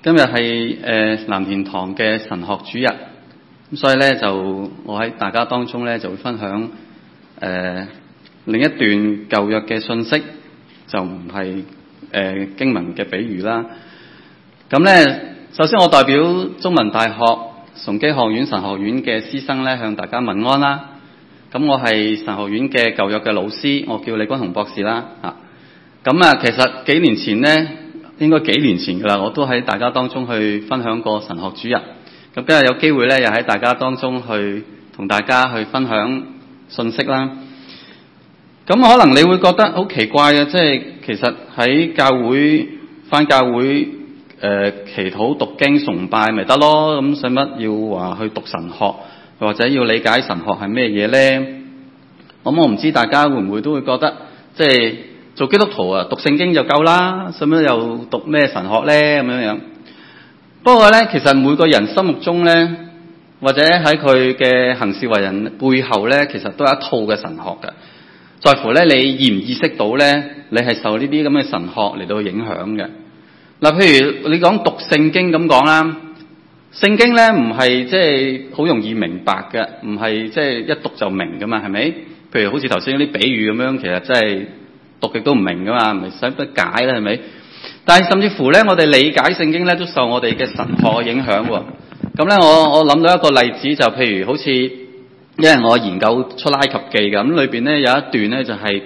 今日係藍田堂嘅神學主日，咁所以咧就我喺大家當中咧就會分享另一段舊約嘅信息，就唔係經文嘅比喻啦。咁咧，首先我代表中文大學崇基學院神學院嘅師生咧向大家問安啦。咁我係神學院嘅舊約嘅老師，我叫李君雄博士啦。咁啊，其實幾年前咧，應該幾年前噶啦，我都喺大家當中去分享過神學主日。咁今日有機會咧，又喺大家當中去同大家去分享信息啦。咁可能你會覺得好奇怪嘅，即係其實喺教會返教會祈禱讀經崇拜咪得咯，咁使乜要話去讀神學，或者要理解神學係咩嘢咧？咁我唔知大家會唔會都會覺得，即係做基督徒啊，讀聖經就夠啦，使乜又讀咩神學咧？咁樣。不過咧，其實每個人心目中咧，或者喺佢嘅行事為人背後咧，其實都有一套嘅神學嘅。在乎咧，你意唔意識到咧，你係受呢啲咁嘅神學嚟到影響嘅。嗱，譬如你講讀聖經咁講啦，聖經咧唔係即係好容易明白嘅，唔係即係一讀就明噶嘛，係咪？譬如好似頭先嗰啲比喻咁樣，其實真係讀極都唔明噶嘛，唔係使乜解啦，係咪？但係甚至乎咧，我哋理解聖經咧，都受我哋嘅神學嘅影響喎。咁咧，我諗到一個例子，就譬如好似，因為我研究出埃及記嘅，咁裏邊咧有一段咧就係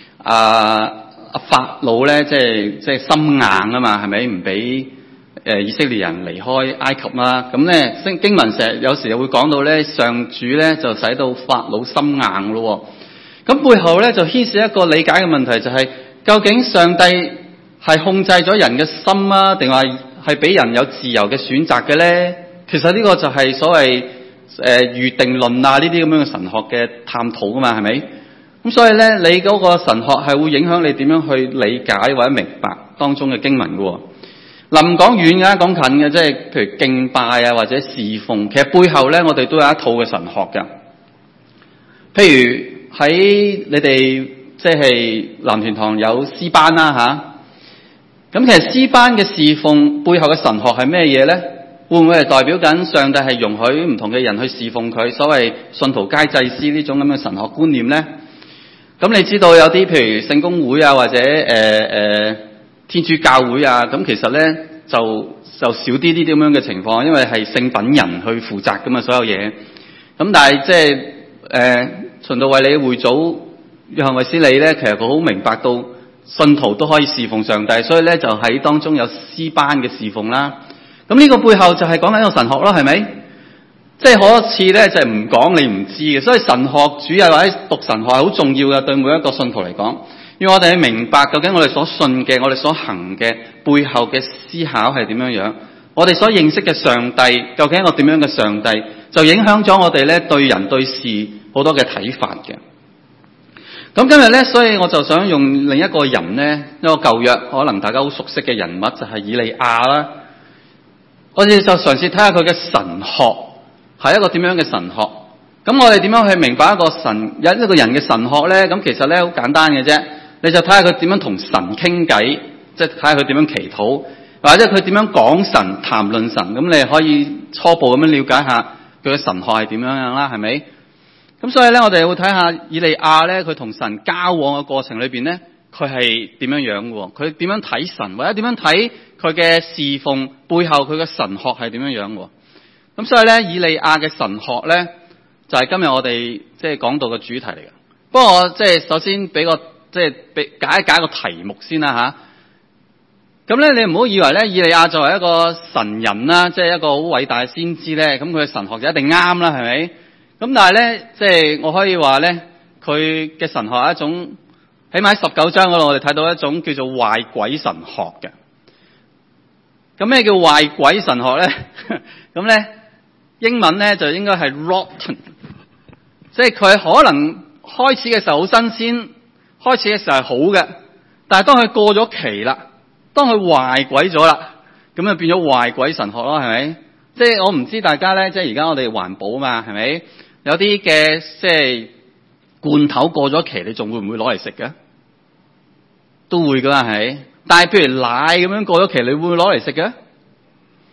法老咧，即係心硬啊嘛，係咪唔俾以色列人離開埃及啦？咁咧經文有時又會講到咧，上主咧就使到法老心硬咯。咁背後咧就牽涉一個理解嘅問題，就係究竟上帝係控制咗人嘅心啊，定係俾人有自由嘅選擇嘅咧？其實呢個就係所謂預定論啊，呢啲咁樣嘅神學嘅探討噶嘛，係咪？咁所以咧，你嗰個神學係會影響你點樣去理解或者明白當中嘅經文嘅。嗱，唔講遠嘅，講近嘅，即係譬如敬拜啊或者侍奉，其實背後咧我哋都有一套嘅神學㗎。譬如喺你哋即係藍田堂有詩班啦吓，咁其實詩班嘅侍奉背後嘅神學係咩嘢咧？會唔會係代表緊上帝係容許唔同嘅人去侍奉佢，所謂信徒皆祭司呢種咁嘅神學觀念咧？咁你知道有啲譬如聖公會啊，或者天主教會啊，咁其實咧就少啲呢啲咁樣嘅情況，因為係聖品人去負責噶嘛，所有嘢。咁但係即係循道衛理會祖約翰衛斯理咧，其實佢好明白到信徒都可以侍奉上帝，所以咧就喺當中有詩班嘅侍奉啦。咁呢個背後就係講緊一個神學咯，係咪？即係好多次咧，就係唔講你唔知嘅，所以神學主日或者讀神學係好重要嘅，對每一個信徒嚟講，要我哋去明白究竟我哋所信嘅、我哋所行嘅背後嘅思考係點樣樣，我哋所認識嘅上帝究竟係一個點樣嘅上帝，就影響咗我哋咧對人對事好多嘅睇法嘅。咁今日咧，所以我就想用另一個人咧，一個舊約可能大家好熟悉嘅人物，就係以利亞啦。我哋就嘗試睇下佢嘅神學係一個點樣嘅神學。咁我哋點樣去明白一個人嘅神學咧？咁其實咧好簡單嘅啫，你就睇下佢點樣同神傾偈，即係睇下佢點樣祈禱，或者佢點樣講神、談論神。咁你可以初步咁樣了解下佢嘅神學係點樣樣啦，係咪？咁所以咧，我哋會睇下以利亞咧，佢同神交往嘅過程裏邊咧，佢係點樣樣嘅？佢點樣睇神，或者點樣睇佢嘅侍奉背後佢嘅神學係點樣樣？咁所以咧，以利亞嘅神學咧，就係今日我哋即係講到嘅主題嚟嘅。不過我即係首先俾個即係解一解個題目先啦吓。咁咧，你唔好以為咧，以利亞作為一個神人啦，即係一個好偉大嘅先知咧，咁佢嘅神學就一定啱啦，係咪？咁但係咧，即係我可以話咧，佢嘅神學係一種，起碼喺19章嗰度，我哋睇到一種叫做壞鬼神學嘅。咁咩叫壞鬼神學咧？咁咧，英文咧就應該係 rotten， 即係佢可能開始嘅時候好新鮮，開始嘅時候係好嘅，但係當佢過咗期啦，當佢壞鬼咗啦，咁就變咗壞鬼神學咯，係咪？即係我唔知大家咧，即係而家我哋環保嘛，係咪？有啲嘅即係罐頭過咗期，你仲會唔會攞嚟食嘅？都會噶嘛，係。但係譬如奶咁樣過咗期，你會唔會攞嚟食嘅？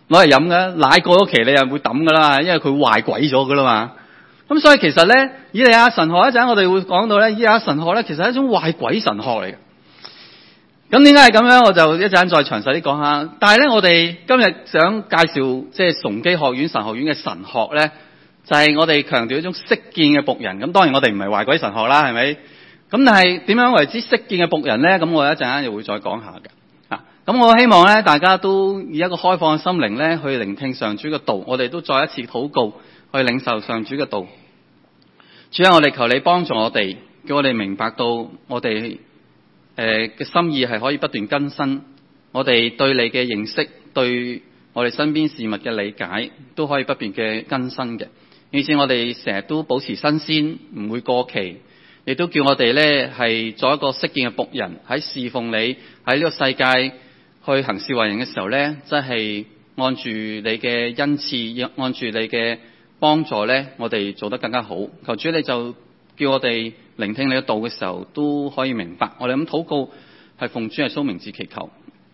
攞嚟飲嘅，奶過咗期你又會抌噶啦，因為佢壞鬼咗噶啦嘛。咁所以其實咧，以利亞神學一陣我哋會講到咧，以利亞神學咧其實係一種壞鬼神學嚟嘅。咁點解係咁樣？我就一陣再詳細啲講下。但係咧，我哋今日想介紹即係崇基學院神學院嘅神學咧，就係我哋強調一種識見嘅僕人。咁當然我哋唔係壞鬼神學啦，係咪？咁但係點樣為之識見嘅僕人咧？咁我一陣間又會再講下嘅。咁我希望咧，大家都以一個開放嘅心靈咧，去聆聽上主嘅道。我哋都再一次禱告，去領受上主嘅道。主啊，我哋求你幫助我哋，叫我哋明白到我哋嘅心意係可以不斷更新，我哋對你嘅認識，對我哋身邊事物嘅理解，都可以不斷嘅更新嘅。以至我哋成日都保持新鮮，唔會過期，亦都叫我哋咧係做一個識見嘅僕人，喺侍奉你喺呢個世界去行事為人嘅時候咧，即係按住你嘅恩賜，按住你嘅幫助咧，我哋做得更加好。求主你就叫我哋聆聽你嘅道嘅時候都可以明白。我哋咁禱告係奉主耶穌名字祈求。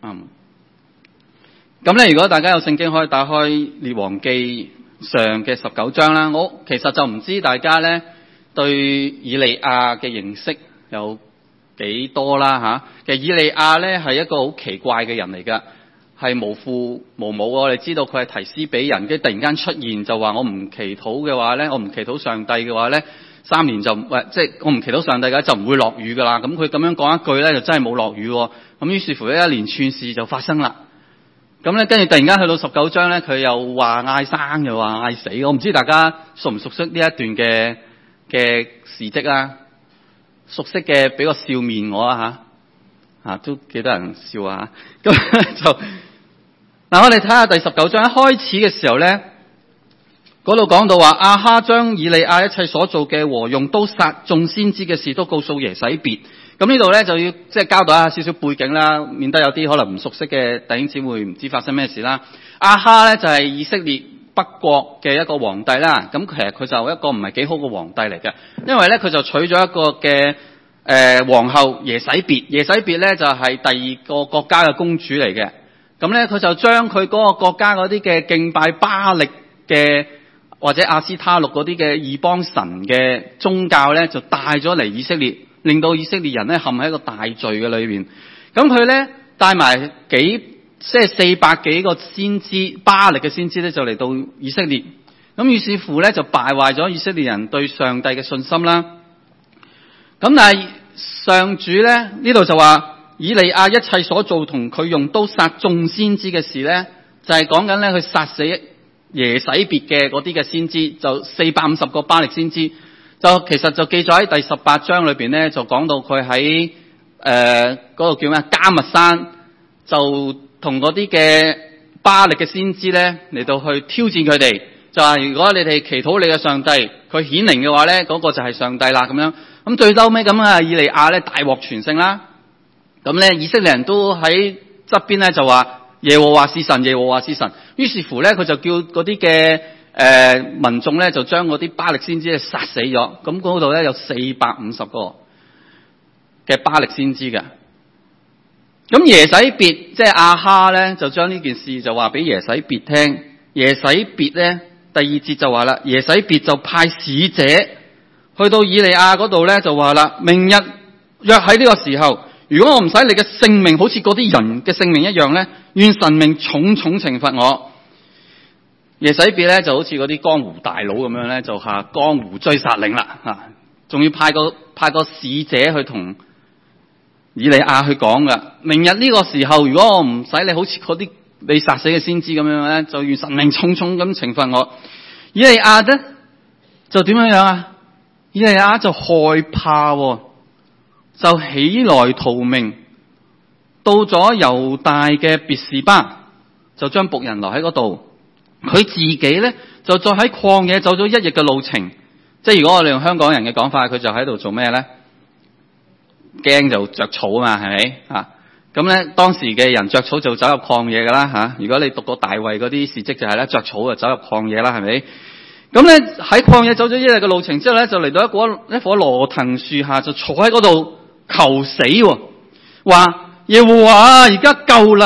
咁咧，如果大家有聖經可以打開列王記上嘅19章啦。我其實就唔知大家咧對以利亞嘅認識有幾多啦吓。其實以利亞咧係一個好奇怪嘅人嚟噶，係無父無母。我哋知道佢係提斯比人，跟住突然間出現就話我唔祈禱嘅話咧，我唔祈禱上帝嘅話咧，3年就即係我唔祈禱上帝嘅就唔會落雨噶啦。咁佢咁樣講一句咧，就真係冇落雨。咁於是乎一連串事就發生啦。咁咧跟住突然間去到19章咧，佢又話嗌生又話嗌死。我唔知大家熟唔熟悉呢一段嘅事蹟啊？熟悉嘅俾個笑面我啊吓，都幾多人笑啊。咁就嗱，我哋睇下第19章一開始嘅時候咧，嗰度講到話亞哈將以利亞一切所做嘅和用刀殺眾先知嘅事都告訴耶洗別。咁呢度咧就要即係交代一下少少背景啦，免得有啲可能唔熟悉嘅弟兄姊妹唔知發生咩事啦。亞哈咧就係以色列北國嘅一個皇帝啦。咁其實佢就一個唔係幾好嘅皇帝嚟嘅，因為咧佢就娶咗一個嘅皇后耶洗別。耶洗別咧就係第二個國家嘅公主嚟嘅。咁咧佢就將佢嗰個國家嗰啲嘅敬拜巴力嘅或者亞斯他錄嗰啲嘅異邦神嘅宗教咧，就帶咗嚟以色列，令到以色列人咧陷喺一個大罪嘅裏邊。咁佢咧帶埋即係400幾個先知巴力嘅先知咧，就嚟到以色列。咁於是乎咧就敗壞咗以色列人對上帝嘅信心啦。咁但係上主咧呢度就話以利亞一切所做同佢用刀殺眾先知嘅事咧，就係講緊咧佢殺死耶洗別嘅嗰啲嘅先知，就450個巴力先知。就其實就記載喺第18章裏邊咧，就講到佢喺嗰度叫咩迦密山，就同嗰啲嘅巴力嘅先知咧嚟到去挑戰佢哋，就話如果你哋祈禱你嘅上帝，佢顯靈嘅話咧，嗰個就係上帝啦咁樣。咁最嬲尾咁啊，以利亞咧大獲全勝啦。咁咧以色列人都喺側邊咧就話耶和華是神，耶和華是神。於是乎咧佢就叫嗰啲嘅民眾咧就將嗰啲巴力先知咧殺死咗。咁嗰度咧有450個嘅巴力先知嘅。咁耶洗別即係亞哈咧就將呢件事就話俾耶洗別聽。耶洗別咧第2節就話啦，耶洗別就派使者去到以利亞嗰度咧就話啦，明日約喺呢個時候，如果我唔使你嘅性命好似嗰啲人嘅性命一樣咧，願神明重重懲罰我。耶洗別咧就好似嗰啲江湖大佬咁樣咧，就下江湖追殺令啦吓，仲要派個使者去同以利亞去講噶。明日呢個時候，如果我唔使你好似嗰啲你殺死嘅先知咁樣咧，就願神明重重咁懲罰我。以利亞咧就點樣啊？以利亞就害怕，就起來逃命，到咗猶大嘅別是巴，就將僕人留喺嗰度。佢自己咧就再喺曠野走咗1日嘅路程。即係如果我哋用香港人嘅講法，佢就喺度做咩咧？驚就着草啊嘛，係咪啊？咁咧當時嘅人着草就走入曠野噶啦吓。如果你讀過大衛嗰啲事蹟就係咧，着草就走入曠野啦，係咪？咁咧喺曠野走咗1日嘅路程之後咧，就嚟到一棵羅藤樹下，就坐喺嗰度求死，話耶和華而家夠啦，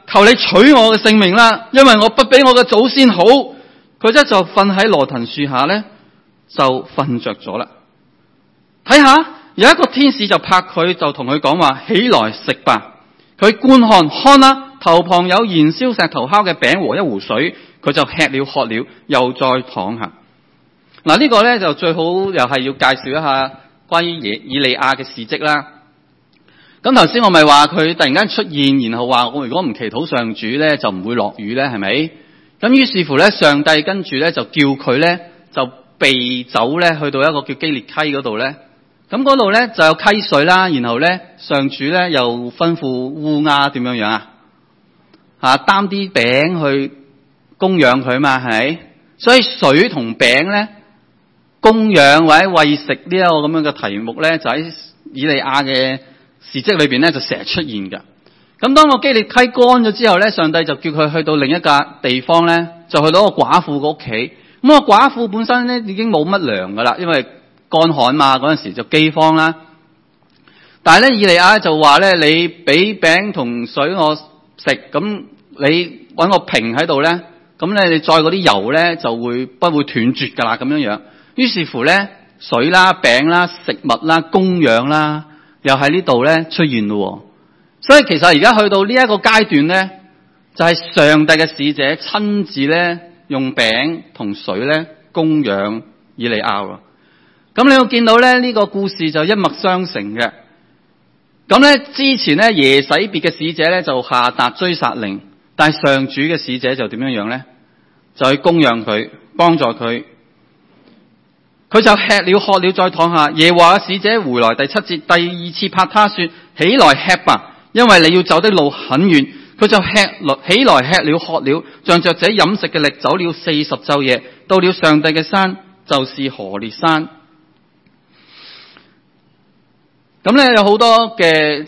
求你取我嘅性命啦，因為我不比我嘅祖先好。佢就瞓喺羅騰樹下咧，就瞓着咗啦。睇下有一個天使就拍佢，就同佢講話：起來食吧。佢觀看啦，頭旁有燃燒石頭烤嘅餅和一壺水，佢就吃了喝了，又再躺下。嗱，呢個咧就最好又係要介紹一下關於以利亞嘅事蹟啦。咁頭先我咪話佢突然間出現，然後話我如果唔祈禱上主咧，就唔會落雨咧，係咪？咁於是乎咧，上帝跟住咧就叫佢咧就避走咧，去到一個叫基列溪嗰度咧。咁嗰度咧就有溪水啦，然後咧上主咧又吩咐烏鴉點樣啊？擔啲餅去供養佢嘛，係咪？所以水同餅咧供養或者餵食呢一個咁樣嘅題目咧，就喺以利亞嘅事蹟裏邊咧就成日出現㗎。咁當個基列溪乾咗之後咧，上帝就叫佢去到另一個地方咧，就去到一個寡婦個屋企。咁個寡婦本身咧已經冇乜糧噶啦，因為乾旱嘛，嗰陣時就饑荒啦。但係咧，以利亞就話咧：你俾餅同水我食，咁你搵個瓶喺度咧，咁咧你載嗰啲油咧就不會斷絕噶啦，咁樣樣。於是乎咧，水啦、餅啦、食物啦、供養啦，又喺呢度咧出現咯。所以其實而家去到呢一個階段咧，就係上帝嘅使者親自咧用餅同水咧供養以利亞。咁你會見到咧呢個故事就一脈相承嘅。咁咧之前咧耶洗別嘅使者咧就下達追殺令，但係上主嘅使者就點樣咧？就去供養佢，幫助佢。佢就吃了喝了再躺下。耶和華嘅使者回來，第7節第二次拍他說：起來吃吧，因為你要走的路很遠。佢就起來吃了喝了，仗着這飲食嘅力走了40晝夜，到了上帝嘅山，就是何烈山。咁咧有好多嘅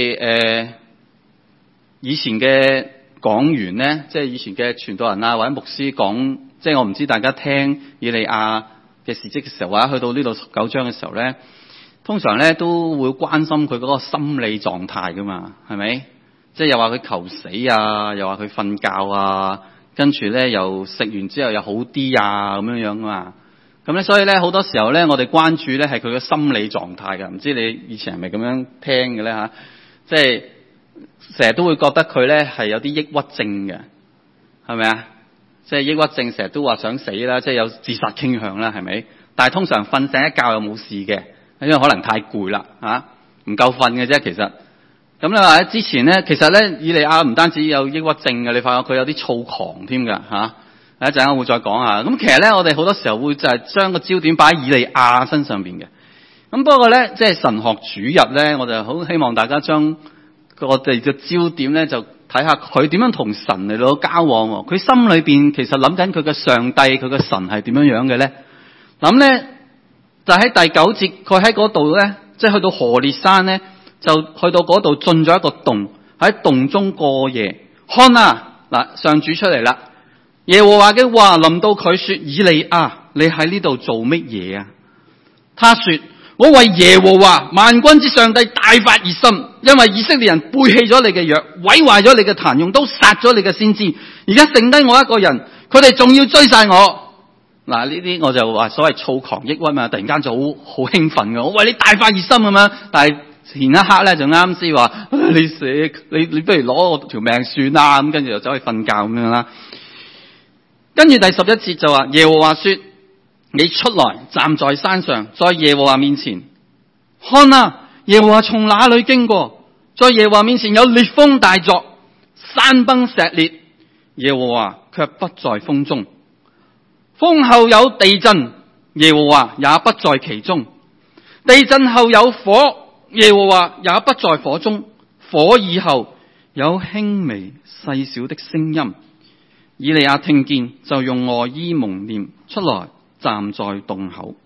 以前嘅講員咧，即係以前嘅傳道人啊或者牧師講，即係我唔知大家聽以利亞嘅事蹟嘅時候，或者去到呢度19章嘅時候咧，通常咧都會關心佢嗰個心理狀態噶嘛，係咪？即係又話佢求死啊，又話佢瞓覺啊，跟住咧又食完之後又好啲啊，咁樣樣啊嘛。咁咧，所以咧好多時候咧，我哋關注咧係佢嘅心理狀態㗎。唔知你以前係咪咁樣聽嘅咧嚇？即係成日都會覺得佢咧係有啲抑鬱症嘅，係咪啊？即係抑鬱症成日都話想死啦，即係有自殺傾向啦，係咪？但係通常瞓醒一覺又冇事嘅，因為可能太攰啦嚇，唔夠瞓嘅啫其實。咁你話之前咧，其實咧以利亞唔單止有抑鬱症嘅，你發覺佢有啲躁狂添㗎嚇。一陣間我會再講下。咁其實咧，我哋好多時候會就係將個焦點擺喺以利亞身上邊嘅。咁不過咧，即係神學主日咧，我就好希望大家將我哋嘅焦點咧，就睇下佢點樣同神嚟到交往。佢心裏邊其實諗緊佢嘅上帝，佢嘅神係點樣樣嘅咧？諗咧就喺第9節，佢喺嗰度咧，即係去到何烈山咧，就去到嗰度進咗一個洞，喺洞中過夜。看啊，嗱，上主出嚟啦。耶和華嘅話臨到佢說：以利亞，你喺呢度做乜嘢啊？他說：我為耶和華萬軍之上帝大發熱心，因為以色列人背棄咗你嘅約，毀壞咗你嘅壇用刀殺咗你嘅先知，而家剩低我一個人，佢哋仲要追殺我。嗱，呢啲我就話所謂躁狂抑鬱嘛，突然間就好興奮嘅，我為你大發熱心咁樣，但係前一刻咧就啱先話你死，你不如攞我條命算啦，咁跟住就走去瞓覺咁樣啦。跟住第11節就話，耶和華說：你出來站在山上，在耶和華面前看啊，耶和華從哪裏經過？在耶和華面前有烈風大作，山崩石裂，耶和華卻不在風中。風後有地震，耶和華也不在其中。地震後有火，耶和華也不在火中。火以後有輕微細小的聲音。以利亞聽見，就用外衣蒙臉出來，站在洞口。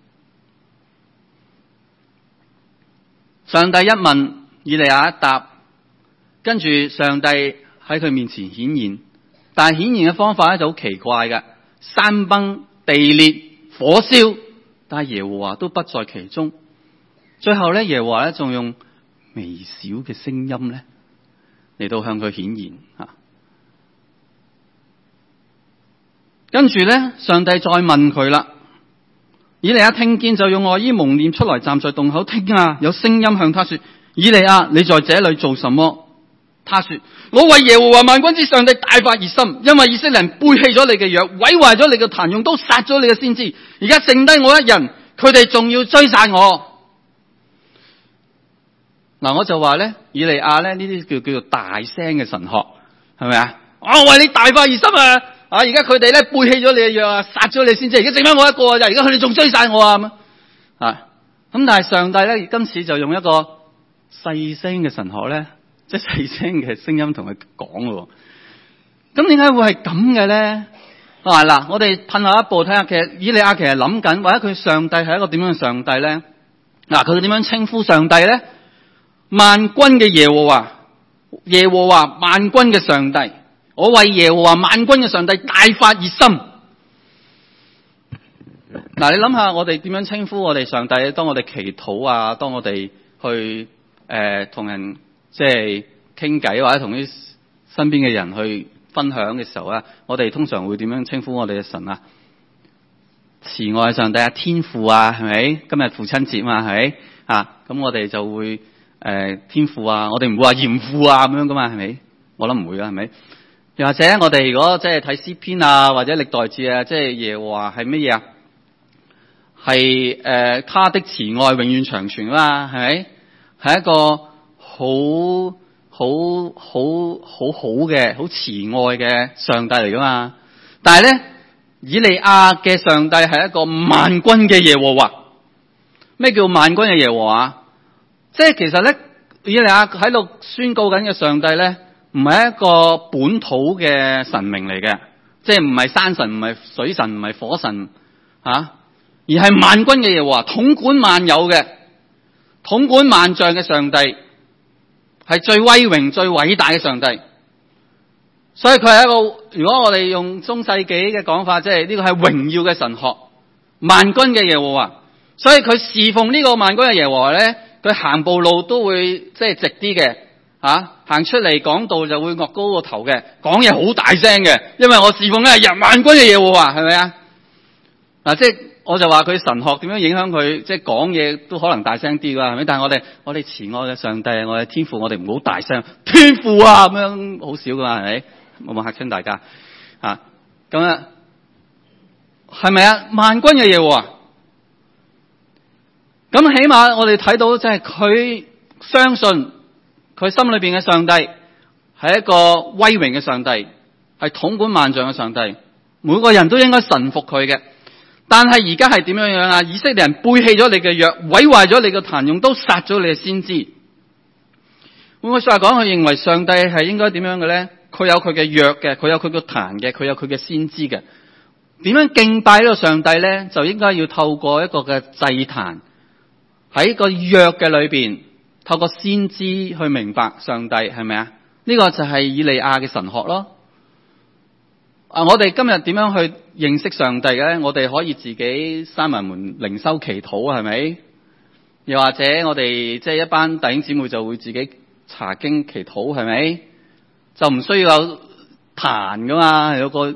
上帝一問，以利亞一答，跟住上帝喺佢面前顯現，但係顯現嘅方法咧就好奇怪嘅，山崩地裂火燒，但係耶和華都不在其中。最後咧，耶和華咧仲用微小嘅聲音咧嚟到向佢顯現吓。 跟住咧，上帝再問佢啦。以利亞聽見就用外衣蒙臉出來，站在洞口聽啊，有聲音向他說：以利亞，你在這裏做什麼？他說：我為耶和華萬軍之上帝大發熱心，因為以色列人背棄咗你嘅約，毀壞咗你嘅壇，用刀殺咗你嘅先知，而家剩低我一人，佢哋仲要追殺我。嗱，我就話咧，以利亞咧呢啲叫做大聲嘅神學，係咪啊？我為你大發熱心啊！而家佢哋咧背棄咗你嘅約啊，殺咗你先知，而家剩翻我一個啊！而家佢哋仲追殺我啊！咁但係上帝咧今次就用一個細聲嘅神學咧，即係細聲嘅聲音同佢講咯。咁點解會係咁嘅咧？嗱，我哋褪後一步睇下，其實以利亞其實諗緊，或者佢上帝係一個點樣嘅上帝咧？嗱，佢點樣稱呼上帝咧？萬軍嘅耶和華，耶和華萬軍嘅上帝。我為耶和華萬軍嘅上帝大發熱心。嗱，你諗下，我哋點樣稱呼我哋上帝？當我哋祈禱啊，當我哋去同人即係傾偈，或者同啲身邊嘅人去分享嘅時候啊，我哋通常會點樣稱呼我哋嘅神啊？慈愛上帝啊，天父啊，係咪？今日父親節嘛，係咪啊？咁我哋就會天父啊，我哋唔會話嚴父啊咁樣噶嘛，係咪？我諗唔會啦，係咪？又或者我哋如果即係睇詩篇啊，或者歷代志啊，即係耶和華係乜嘢啊？係他的慈愛永遠長存啦，係咪？係一個好嘅、好慈愛嘅上帝嚟噶嘛？但係咧，以利亞嘅上帝係一個萬軍嘅耶和華。咩叫萬軍嘅耶和華？即係其實咧，以利亞喺度宣告緊嘅上帝咧，唔係一個本土嘅神明嚟嘅，即係唔係山神，唔係水神，唔係火神而係萬軍嘅耶和華，統管萬有嘅，統管萬象嘅上帝，係最威榮、最偉大嘅上帝。所以佢係一個，如果我哋用中世紀嘅講法，即係呢個係榮耀嘅神學，萬軍嘅耶和華。所以佢侍奉呢個萬軍嘅耶和華咧，佢行步路都會即係直啲嘅。行出嚟講道就會岳高個頭嘅，講嘢好大聲嘅，因為我侍奉嘅係萬軍嘅耶和華，係咪啊？即係我就話佢神學點樣影響佢，即係講嘢都可能大聲啲㗎，係咪？但係我哋慈愛嘅上帝，我哋天父，我哋唔好大聲，天父啊咁樣好少㗎嘛，係咪？冇冇嚇親大家咁啊？係咪啊？萬軍嘅耶和華，咁起碼我哋睇到即係佢相信。佢心裏邊嘅上帝係一個威榮嘅上帝，係統管萬象嘅上帝，每個人都應該臣服佢嘅。但係而家係點樣樣啊？以色列人背棄咗你嘅約，毀壞咗你嘅壇，用刀殺咗你嘅先知。換句說話講，佢認為上帝係應該點樣嘅咧？佢有佢嘅約嘅，佢有佢嘅壇嘅，佢有佢嘅先知嘅。點樣敬拜呢個上帝咧？就應該要透過一個嘅祭壇，喺個約嘅裏邊。透過先知去明白上帝係咪啊？呢個就係以利亞嘅神學咯。我哋今日點樣去認識上帝嘅咧？我哋可以自己閂埋門靈修祈禱，係咪？又或者我哋即係一班弟兄姊妹就會自己查經祈禱，係咪？就唔需要有壇噶嘛？有個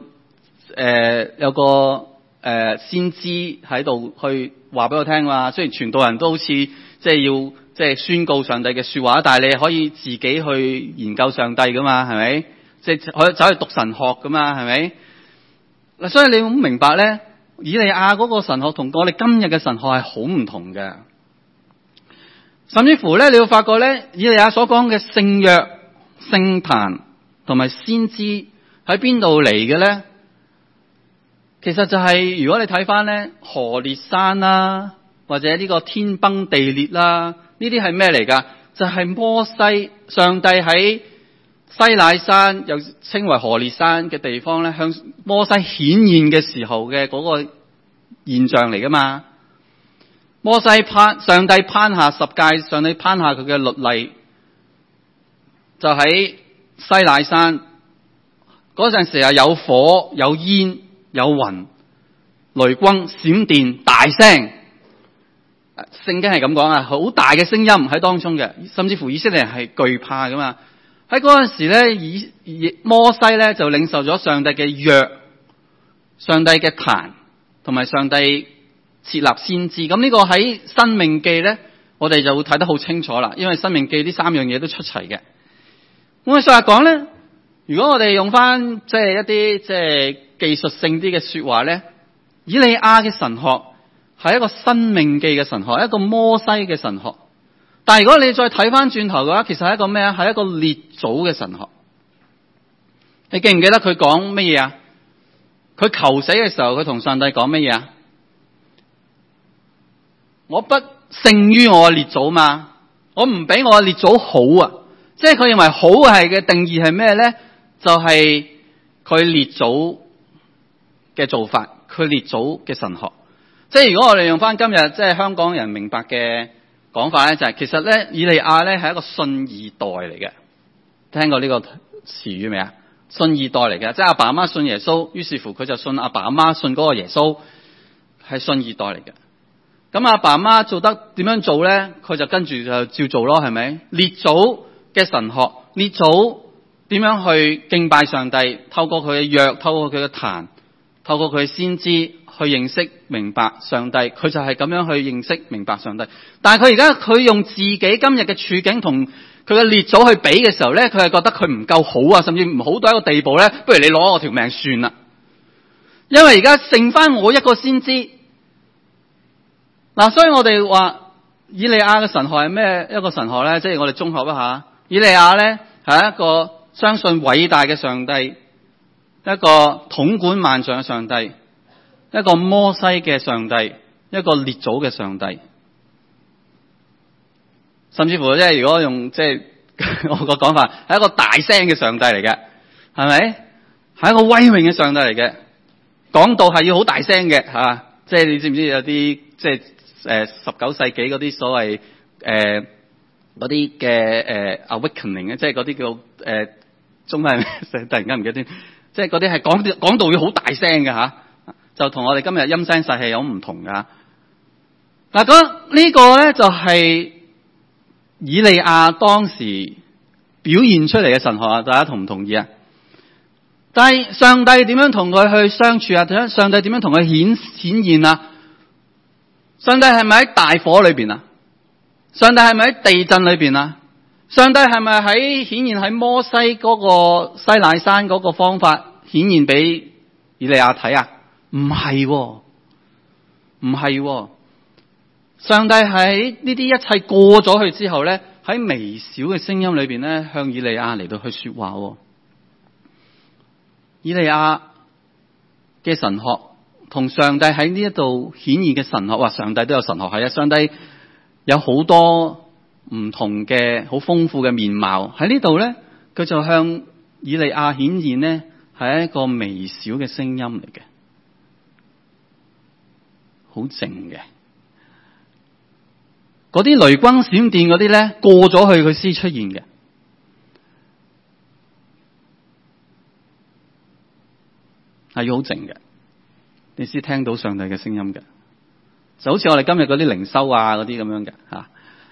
先知喺度去話俾我聽嘛。雖然傳道人都好似即係要。即係宣告上帝嘅說話，但係你可以自己去研究上帝噶嘛，係咪？即係可以走去讀神學噶嘛，係咪？嗱，所以你好明白咧，以利亞嗰個神學同我哋今日嘅神學係好唔同嘅。甚至乎咧，你會發覺咧，以利亞所講嘅聖約、聖壇同埋先知喺邊度嚟嘅咧？其實就係如果你睇翻咧，何烈山啦，或者呢個天崩地裂啦。呢啲係咩嚟㗎？就係摩西上帝喺西乃山，又稱為何烈山嘅地方咧，向摩西顯現嘅時候嘅嗰個現象嚟㗎嘛。摩西上帝頒下十誡，上帝頒下佢嘅律例，就喺西乃山嗰陣時啊，有火、有煙、有雲、雷轟、閃電、大聲。聖經係咁講啊，好大嘅聲音喺當中嘅，甚至乎以色列人係懼怕噶嘛。喺嗰陣時咧，摩西咧就領受咗上帝嘅約， 上帝嘅壇，同埋上帝設立先知。咁呢個喺申命記咧，我哋就會睇得好清楚啦，因為申命記呢三樣嘢都出齊嘅。咁實話講咧，如果我哋用翻即係一啲即係技術性啲嘅說話咧，以利亞嘅神學係一個申命記嘅神學，一個摩西嘅神學。但係如果你再睇翻轉頭嘅話，其實係一個咩啊？係一個列祖嘅神學。你記唔記得佢講乜嘢啊？佢求死嘅時候，佢同上帝講乜嘢啊？我不勝於我嘅列祖嘛，我唔比我嘅列祖好啊！即係佢認為好係嘅定義係咩咧？就係佢列祖嘅做法，佢列祖嘅神學。即係如果我哋用翻今日即係香港人明白嘅講法咧，就係其實咧以利亞咧係一個信二代嚟嘅。聽過呢個詞語未啊？信二代嚟嘅，即係阿爸阿媽信耶穌，於是乎佢就信阿爸阿媽信嗰個耶穌，係信二代嚟嘅。咁阿爸阿媽做得點樣做咧？佢就跟住就照做咯，係咪？列祖嘅神學，列祖點樣去敬拜上帝？透過佢嘅約，透過佢嘅壇，透過佢嘅先知去認識明白上帝。佢就係咁樣去認識明白上帝。但係佢而家佢用自己今日嘅處境同佢嘅列祖去比嘅時候咧，佢係覺得佢唔夠好啊，甚至唔好到一個地步咧。不如你攞我條命算啦，因為而家剩翻我一個先知。嗱，所以我哋話以利亞嘅神學係咩一個神學咧？即係我哋綜合一下，以利亞咧係一個相信偉大嘅上帝，一個統管萬象嘅上帝，一個摩西嘅上帝，一個列祖嘅上帝。甚至乎即係如果用即係我個講法，係一個大聲嘅上帝嚟嘅，係咪？係一個威榮嘅上帝嚟嘅，講道係要好大聲嘅嚇。即係你知唔知有啲即係19世紀嗰啲所謂嗰啲嘅awakening 即係嗰啲叫中文突然間唔記得添，即係嗰啲係講道要好大聲嘅嚇，就同我哋今日陰聲細氣有唔同㗎。嗱，咁呢個咧就係以利亞當時表現出嚟嘅神學啊，大家同唔同意啊？但係上帝點樣同佢去相處啊？上帝點樣同佢顯現啊？上帝係咪喺大火裏邊啊？上帝係咪喺地震裏邊啊？上帝係咪喺顯現喺摩西嗰個西乃山嗰個方法顯現俾以利亞睇啊？唔係喎，唔係喎。上帝喺呢啲一切過咗去之後咧，喺微小嘅聲音裏邊咧，向以利亞嚟到去說話喎。以利亞嘅神學同上帝喺呢一度顯現嘅神學，話上帝都有神學係啊，上帝有好多唔同嘅好豐富嘅面貌喺呢度咧，佢就向以利亞顯現呢係一個微小嘅聲音嚟嘅，好靜嘅。嗰啲雷轟閃電嗰啲咧，過咗去佢先出現嘅，係要好靜嘅，你先聽到上帝嘅聲音嘅，就好似我哋今日嗰啲靈修啊嗰啲咁樣嘅吓。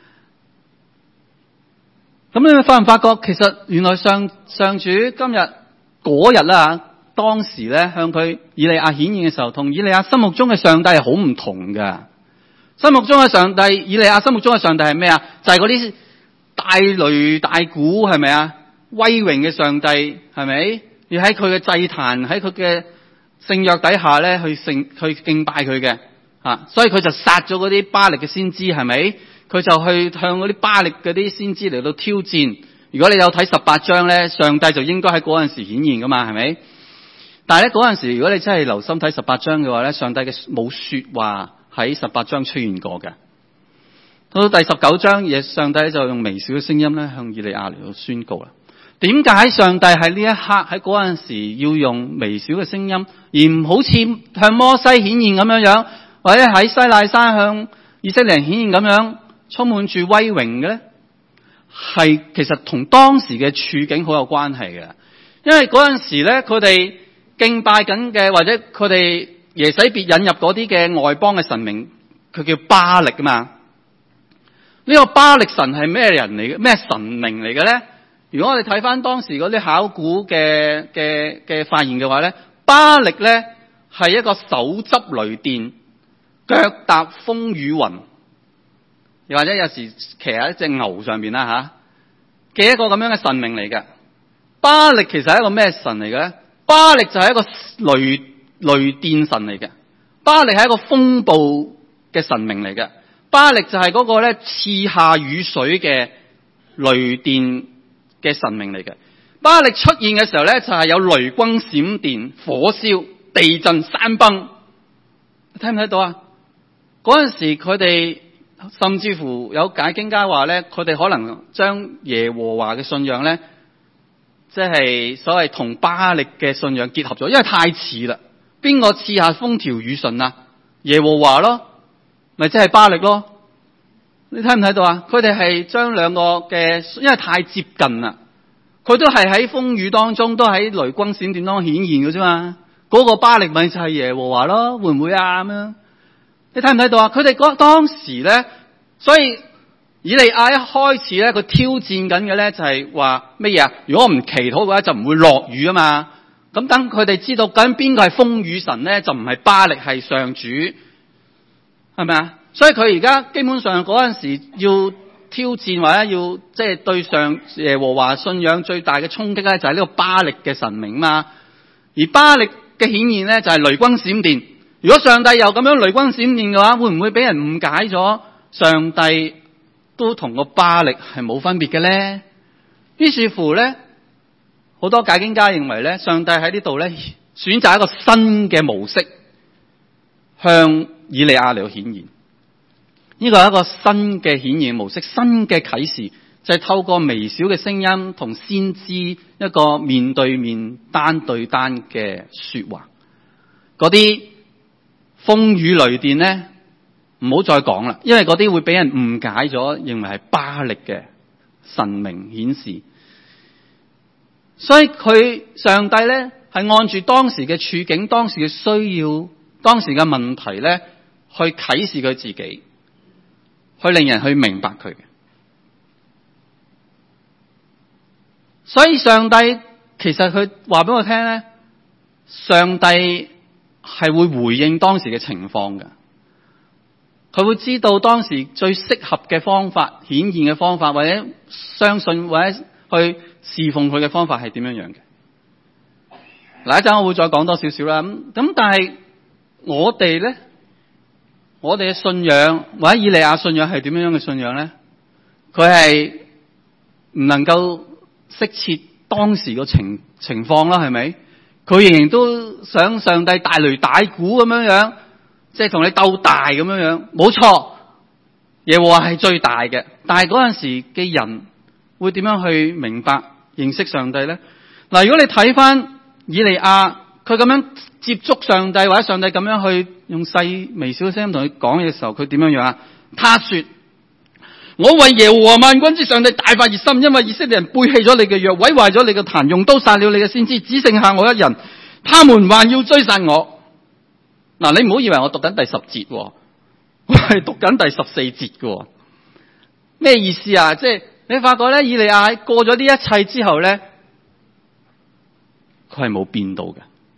咁你會發唔發覺，其實原來上主今日嗰日啦，當時咧向佢以利亞顯現嘅時候，同以利亞心目中嘅上帝係好唔同㗎。心目中嘅上帝，以利亞心目中嘅上帝係咩啊？就係嗰啲大雷大鼓，係咪啊？威榮嘅上帝，係咪？要喺佢嘅祭壇，喺佢嘅聖約底下咧，去敬拜佢嘅啊！所以佢就殺咗嗰啲巴力嘅先知，係咪？佢就去向嗰啲巴力嗰啲先知嚟到挑戰。如果你有睇18章咧，上帝就應該喺嗰陣時顯現噶嘛，係咪？但係咧嗰陣時，如果你真係留心睇18章嘅話咧，上帝嘅冇說話喺18章出現過嘅。到第19章，上帝就用微小嘅聲音咧向以利亞嚟到宣告啦。點解上帝喺呢一刻喺嗰陣時要用微小嘅聲音，而唔好似向摩西顯現咁樣，或者喺西奈山向以色列人顯現咁樣，充滿住威榮嘅咧？係其實同當時嘅處境好有關係嘅，因為嗰陣時咧，佢哋敬拜緊嘅，或者佢哋耶洗別引入嗰啲嘅外邦嘅神明，佢叫巴力啊嘛。呢個巴力神係咩人嚟嘅？咩神明嚟嘅咧？如果我哋睇翻當時嗰啲考古嘅發現嘅話咧，巴力咧係一個手執雷電、腳踏風雨雲，又或者有時騎喺一隻牛上邊啦嘅一個咁樣嘅神明嚟嘅。巴力其實係一個咩神嚟嘅咧？巴力就係一個雷電神嚟嘅，巴力係一個風暴嘅神明嚟嘅，巴力就係嗰個咧賜下雨水嘅雷電嘅神明嚟嘅。巴力出現嘅時候咧，就係有雷轟、閃電、火燒、地震、山崩，睇唔睇到啊？嗰陣時佢哋甚至乎有解經家話咧，佢哋可能將耶和華嘅信仰咧，即係所謂同巴力嘅信仰結合咗，因為太似啦。邊個賜下風調雨順啊？耶和華咯，咪即係巴力咯。你睇唔睇到啊？佢哋係將兩個嘅，因為太接近啦，佢都係喺風雨當中，都喺雷轟閃電當中顯現嘅啫嘛。嗰個巴力咪就係耶和華咯，會唔會啊？咁樣你睇唔睇到啊？佢哋當時咧，所以以利亞一開始咧，佢挑戰緊嘅咧就係話乜嘢啊？如果我唔祈禱嘅話，就唔會落雨啊嘛。咁等佢哋知道究竟邊個係風雨神咧，就唔係巴力，係上主，係咪啊？所以佢而家基本上嗰陣時要挑戰或者要即係對上耶和華信仰最大嘅衝擊咧，就係呢個巴力嘅神明嘛。而巴力嘅顯現咧就係雷轟閃電。如果上帝又咁樣雷轟閃電嘅話，會唔會俾人誤解咗上帝都同個巴力係冇分別嘅咧？於是乎咧，好多解經家認為咧，上帝喺呢度咧選擇一個新嘅模式向以利亞嚟顯現。呢個係一個新嘅顯現模式，新嘅啟示，就係透過微小嘅聲音同先知一個面對面、單對單嘅說話。嗰啲風雨雷電咧，唔好再講啦，因為嗰啲會俾人誤解咗，認為係巴力嘅神明顯示。所以上帝咧係按住當時嘅處境、當時嘅需要、當時嘅問題咧，去啟示佢自己，去令人去明白佢嘅。所以上帝其實佢話俾我聽咧，上帝係會回應當時嘅情況嘅，佢會知道當時最適合嘅方法、顯現嘅方法，或者相信或者去侍奉佢嘅方法係點樣樣嘅。嗱，一陣我會再講多少少啦。咁但係我哋咧，我哋嘅信仰或者以利亞信仰係點樣樣嘅信仰咧？佢係唔能夠適切當時個情況啦，係咪？佢仍然都想上帝大雷大鼓咁樣樣，即係同你鬥大咁樣樣。冇錯，耶和華係最大嘅，但係嗰陣時嘅人會點樣去明白認識上帝咧？嗱，如果你睇翻以利亞，佢咁樣接觸上帝，或者上帝咁樣去用細微小嘅聲音同佢講嘢嘅時候，佢點樣樣啊？他說：我為耶和華萬軍之上帝大發熱心，因為以色列人背棄咗你嘅約，毀壞咗你嘅壇，用刀殺了你嘅先知，只剩下我一人，他們還要追殺我。嗱，你唔好以為我讀緊第10節，我係讀緊第14節嘅。咩意思啊？即係你發覺咧，以利亞過咗呢一切之後咧，佢係冇變到嘅，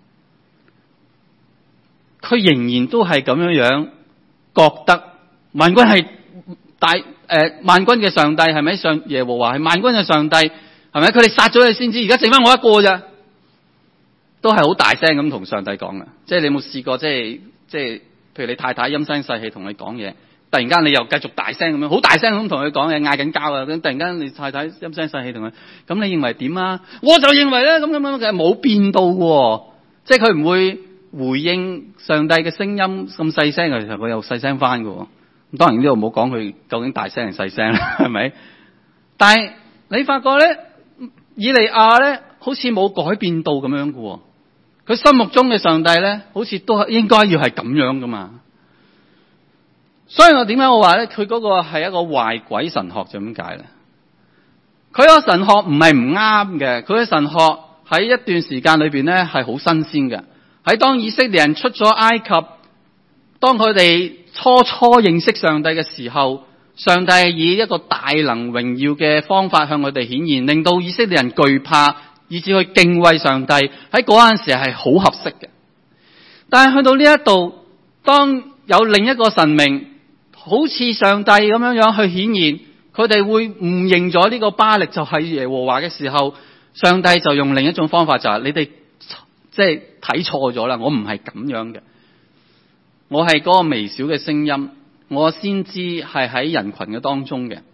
佢仍然都係咁樣樣覺得萬軍係萬軍嘅上帝，係咪？上耶和華係萬軍嘅上帝，係咪？佢哋殺咗你先知，而家剩翻我一個咋，都係好大聲咁同上帝講嘅。即係你有冇試過？即係，譬如你太太陰聲細氣同你講嘢，突然間你又繼續大聲咁樣，好大聲咁同佢講嘢，嗌緊交啊！咁突然間你太太陰聲細氣同佢，咁你認為點啊？我就認為咧，咁其實冇變到嘅，即係佢唔會回應上帝嘅聲音咁細聲嘅時候，佢又細聲翻嘅。咁當然呢度冇講佢究竟大聲定細聲啦，係咪？但係你發覺咧，以利亞咧好似冇改變到咁樣嘅，佢心目中嘅上帝咧，好似都應該要係咁樣噶嘛。所以我點解我話咧，佢嗰個係一個壞鬼神學就咁解咧？佢個神學唔係唔啱嘅，佢嘅神學喺一段時間裏邊咧係好新鮮嘅。喺當以色列人出咗埃及，當佢哋初認識上帝嘅時候，上帝以一個大能榮耀嘅方法向佢哋顯現，令到以色列人懼怕，以至去敬畏上帝。喺嗰陣時係好合適嘅。 但係去到呢一度，當有另一個神明好似上帝咁樣去顯現，佢哋會誤認咗呢個巴力就係耶和華嘅時候，上帝就用另一種方法，就係你哋即係睇錯咗啦，我唔係咁樣嘅，我係嗰個微小嘅聲音，我先知係喺人群嘅當中嘅。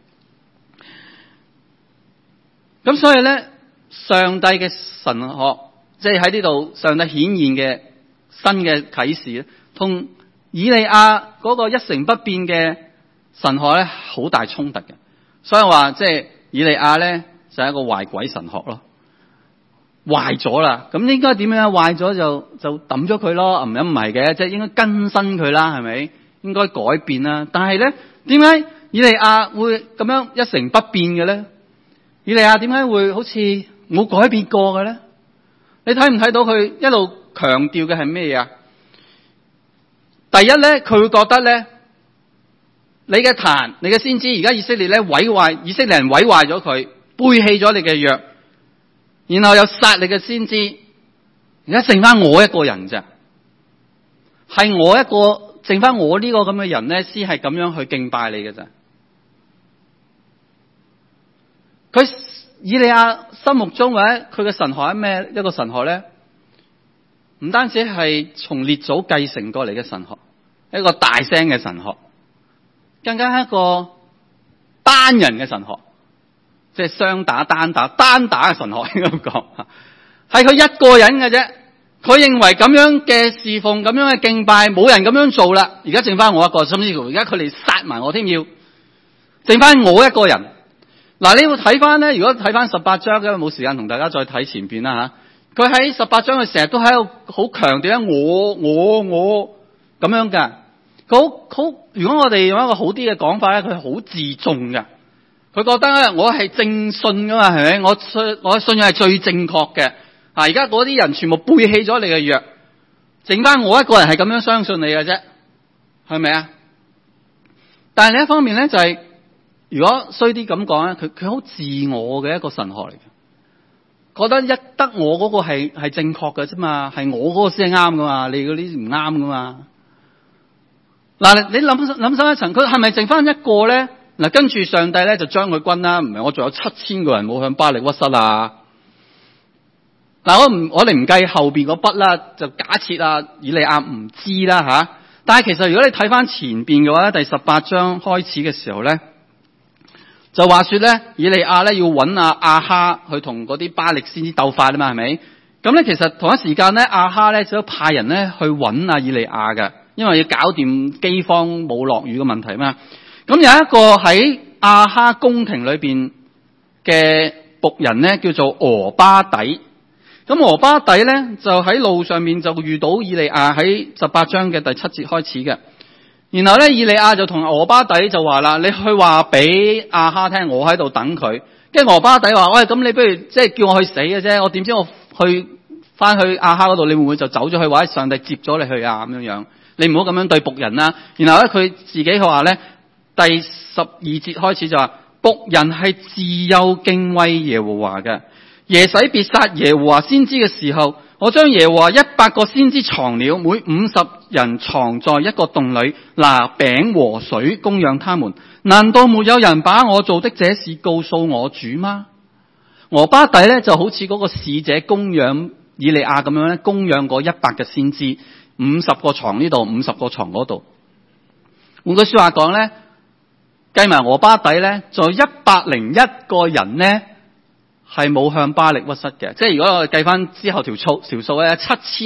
咁所以咧，上帝嘅神學即係喺呢度上帝顯現嘅新嘅啟示咧，同以利亞嗰個一成不變嘅神學咧，好大衝突嘅。所以話即係以利亞咧就係一個壞鬼神學咯，壞咗啦。咁應該點樣？壞咗就抌咗佢咯。唔係嘅，即係應該更新佢啦，係咪？應該改變啦。但係咧，點解以利亞會咁樣一成不變嘅咧？以利亞點解會好似冇改變過嘅咧？你睇唔睇到佢一路強調嘅係咩啊？第一咧，佢會覺得咧，你嘅壇、你嘅先知，而家以色列咧以色列人毀壞咗佢，背棄咗你嘅約，然後又殺你嘅先知，而家剩翻我一個人咋？係我一個剩翻我呢個咁嘅人咧，先係咁樣去敬拜你嘅咋？佢以利亞心目中或者佢嘅神學係咩一個神學咧？唔單止係從列祖繼承過嚟嘅神學，一個大聲嘅神學，更加係一個單人嘅神學，即係雙打、單打嘅神學應該咁講，係佢一個人嘅啫。佢認為咁樣嘅侍奉、咁樣嘅敬拜，冇人咁樣做啦。而家剩翻我一個，甚至乎而家佢哋殺埋我添，要剩翻我一個人。嗱，你要睇翻咧，如果睇翻18章，因為冇時間同大家再睇前邊啦吓。佢喺18章，佢成日都喺度好強調我咁樣噶。佢好，如果我哋用一個好啲嘅講法咧，佢係好自重噶。佢覺得咧，我係正信噶嘛，係咪？我嘅信仰係最正確嘅。而家嗰啲人全部背棄咗你嘅約，剩翻我一個人係咁樣相信你嘅啫，係咪啊？但係另一方面咧，就係如果衰啲咁講咧，佢好自我嘅一個神學嚟嘅，覺得一得我嗰個係正確嘅啫嘛，係我嗰個先係啱噶嘛，你嗰啲唔啱噶嘛。嗱，你諗深一層，佢係咪剩翻一個咧？嗱，跟住上帝咧就將佢軍啦，唔係我仲有7000個人冇向巴力屈膝啊！嗱，我哋唔計後邊嗰筆啦，就假設啊以利亞唔知啦吓。但係其實如果你睇翻前邊嘅話咧，第18章開始嘅時候咧，就話說咧，以利亞咧要揾亞哈去同嗰啲巴力先知鬥法啊嘛，係咪？咁咧其實同一時間咧，亞哈咧就派人咧去揾以利亞嘅，因為要搞掂饑荒冇落雨嘅問題嘛。咁有一個喺亞哈宮廷裏邊嘅僕人咧，叫做俄巴底。咁俄巴底咧就喺路上面就遇到以利亞，喺18章嘅第7節開始嘅。然後咧，以利亞就同俄巴底就話啦：你去話俾亞哈聽，我喺度等佢。跟住俄巴底話：喂，咁你不如即係叫我去死嘅啫。我點知我翻去亞哈嗰度，你會唔會就走咗去，或者上帝接咗你去啊？咁樣你唔好咁樣對僕人啦。然後咧，佢自己話咧，第12節開始就話：僕人係自幼敬畏耶和華嘅。耶洗別殺耶和華先知嘅時候，我將耶和華100個先知藏了，每50人藏在一個洞裏，拿餅和水供養他們。難道沒有人把我做的這事告訴我主嗎？俄巴底咧就好似嗰個使者供養以利亞咁樣咧，供養過100個先知，50個藏呢度，50個藏嗰度。換句說話講咧，計埋俄巴底咧，就101個人咧。係冇向巴力屈膝嘅，即係如果我哋計翻之後條數咧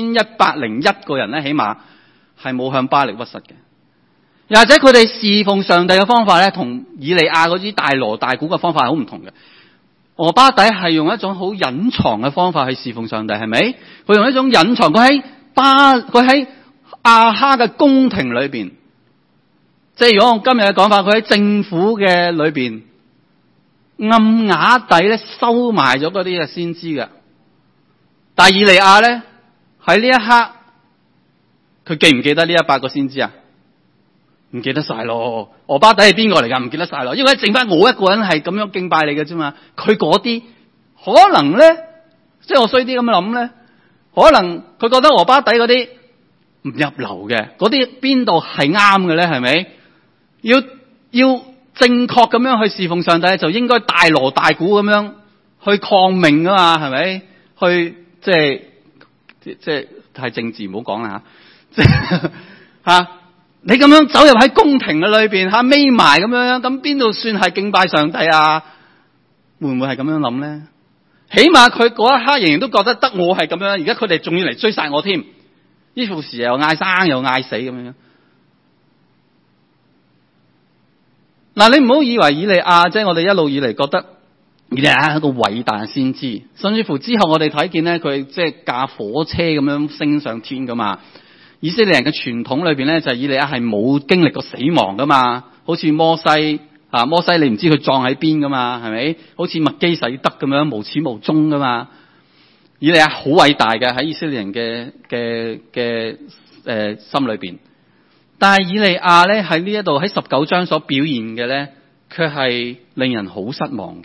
，7101個人咧，起碼係冇向巴力屈膝嘅。又或者佢哋侍奉上帝嘅方法咧，同以利亞嗰啲大鑼大鼓嘅方法係好唔同嘅。俄巴底係用一種好隱藏嘅方法去侍奉上帝，係咪？佢用一種隱藏，佢喺亞哈嘅宮廷裏邊，即係如果我今日嘅講法，佢喺政府嘅裏邊。暗瓦底咧收埋咗嗰啲嘅先知嘅，但係以利亞咧喺呢一刻，佢記唔記得呢100個先知啊？唔記得晒咯。俄巴底係邊個嚟噶？唔記得晒咯，因為剩翻我一個人係咁樣敬拜你嘅啫嘛。佢嗰啲可能咧，即係我衰啲咁樣諗咧，可能佢覺得俄巴底嗰啲唔入流嘅，嗰啲邊度係啱嘅咧？係咪？要正確咁樣去侍奉上帝，就應該大鑼大鼓咁樣去抗命啊嘛？係咪？去即係係政治唔好講啦吓，即係吓你咁樣走入喺宮廷嘅裏邊吓，匿埋咁樣，咁邊度算係敬拜上帝啊？會唔會係咁樣諗咧？起碼佢嗰一刻仍然都覺得得我係咁樣，而家佢哋仲要嚟追殺我添，呢副時又嗌生又嗌死咁樣。嗱，你唔好以為以利亞即係我哋一路以嚟覺得以利亞係一個偉大嘅先知，甚至乎之後我哋睇見咧佢即係駕火車咁樣升上天噶嘛。以色列人嘅傳統裏邊咧就係以利亞係冇經歷過死亡噶嘛，好似摩西。摩西你唔知佢葬喺邊噶嘛，係咪？好似麥基洗德咁樣無始無終噶嘛。以利亞好偉大嘅喺以色列人嘅心裏邊，但係以利亞咧喺呢一度喺19章所表現嘅咧，卻係令人好失望嘅。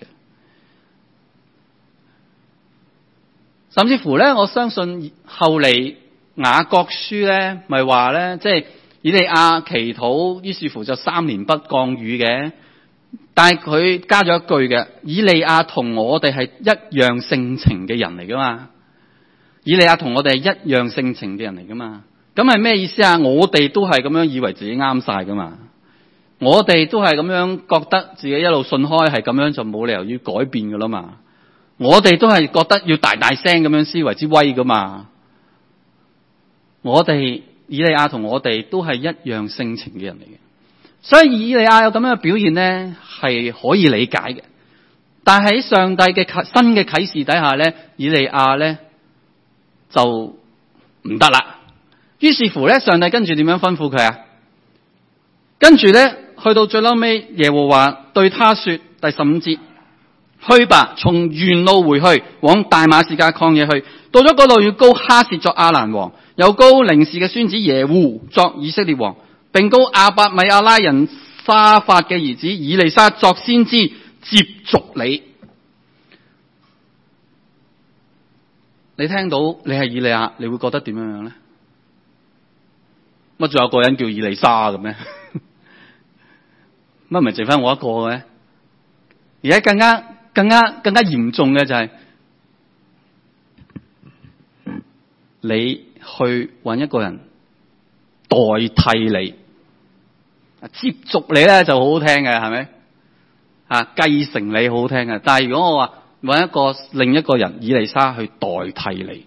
甚至乎咧，我相信後嚟雅各書咧，咪話咧，即係以利亞祈禱，於是乎就3年不降雨嘅。但係佢加咗一句嘅，以利亞同我哋係一樣性情嘅人嚟噶嘛？以利亞同我哋係一樣性情嘅人嚟噶嘛？咁係咩意思啊？我哋都係咁樣以為自己啱晒噶嘛？我哋都係咁樣覺得自己一路信開係咁樣就冇理由要改變噶啦嘛？我哋都係覺得要大大聲咁樣先為之威噶嘛？我哋以利亞同我哋都係一樣性情嘅人嚟嘅。所以以利亞有咁樣嘅表現咧，係可以理解嘅。但係喺上帝嘅新嘅啟示底下咧，以利亞咧就唔得啦。於是乎咧，上帝跟住點樣吩咐佢啊？跟住咧，去到最嬲尾，耶和華對他說，第15節，去吧，從原路回去，往大馬士革曠野去。到咗嗰度，要膏哈薛作亞蘭王，又膏寧示嘅孫子耶戶作以色列王，並膏亞伯米亞拉人沙法嘅兒子以利沙作先知，接續你。你聽到你係以利亞，你會覺得點樣樣咧？乜仲有個人叫以利沙嘅咩？乜唔係剩翻我一個嘅？而家更加嚴重嘅就係、你去揾一個人代替你，接續你咧就好好聽嘅，係咪？繼承你好好聽嘅。但係如果我話揾另一個人以利沙去代替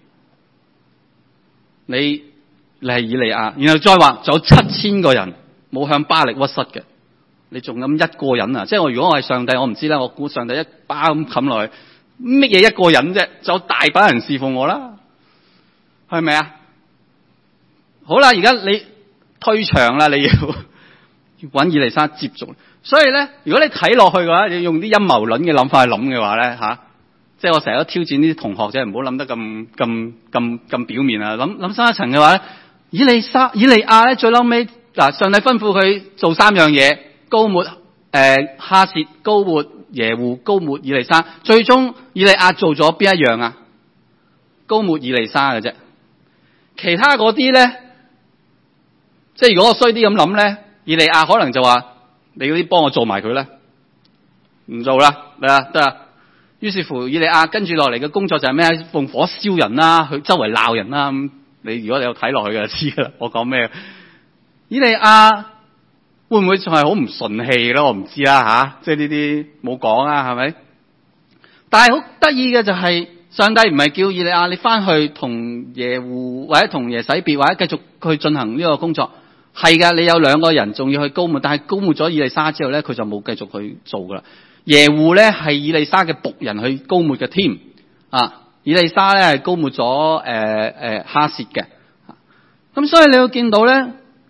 你係以利亞，然後再話仲有7000個人冇向巴力屈膝嘅，你仲咁一個人啊？即係如果我係上帝，我唔知啦。我估上帝一巴咁冚落去，乜嘢一個人啫？就有大把人侍奉我啦，係咪啊？好啦，而家你推場啦，你要揾以利沙接續。所以咧，如果你睇落去嘅話，你用啲陰謀論嘅諗法去諗嘅話咧，即係我成日都挑戰啲同學啫，唔好諗得咁表面啊！諗深一層嘅話咧，以利亞咧最嬲尾嗱，上帝吩咐佢做3樣嘢：膏抹哈薛、膏抹耶戶、膏抹以利沙。最終以利亞做咗邊一樣啊？膏抹以利沙嘅啫。其他嗰啲咧，即係如果我衰啲咁諗咧，以利亞可能就話：你嗰啲幫我做埋佢咧，唔做啦，得啦。於是乎，以利亞跟住落嚟嘅工作就係咩？用火燒人啦，去周圍鬧人啦。你如果你有睇落去嘅就知噶啦，我講咩？以利亞會唔會仲係好唔順氣咧？我唔知啦即係呢啲冇講啊，係咪？但係好得意嘅就係、上帝唔係叫以利亞你翻去同耶戶或者同耶洗別或者繼續去進行呢個工作。係噶，你有2個人仲要去膏抹，但係膏抹咗以利沙之後咧，佢就冇繼續去做噶啦。耶戶咧係以利沙嘅僕人去膏抹嘅添，以利沙咧係膏抹咗哈薛嘅。咁所以你會見到咧，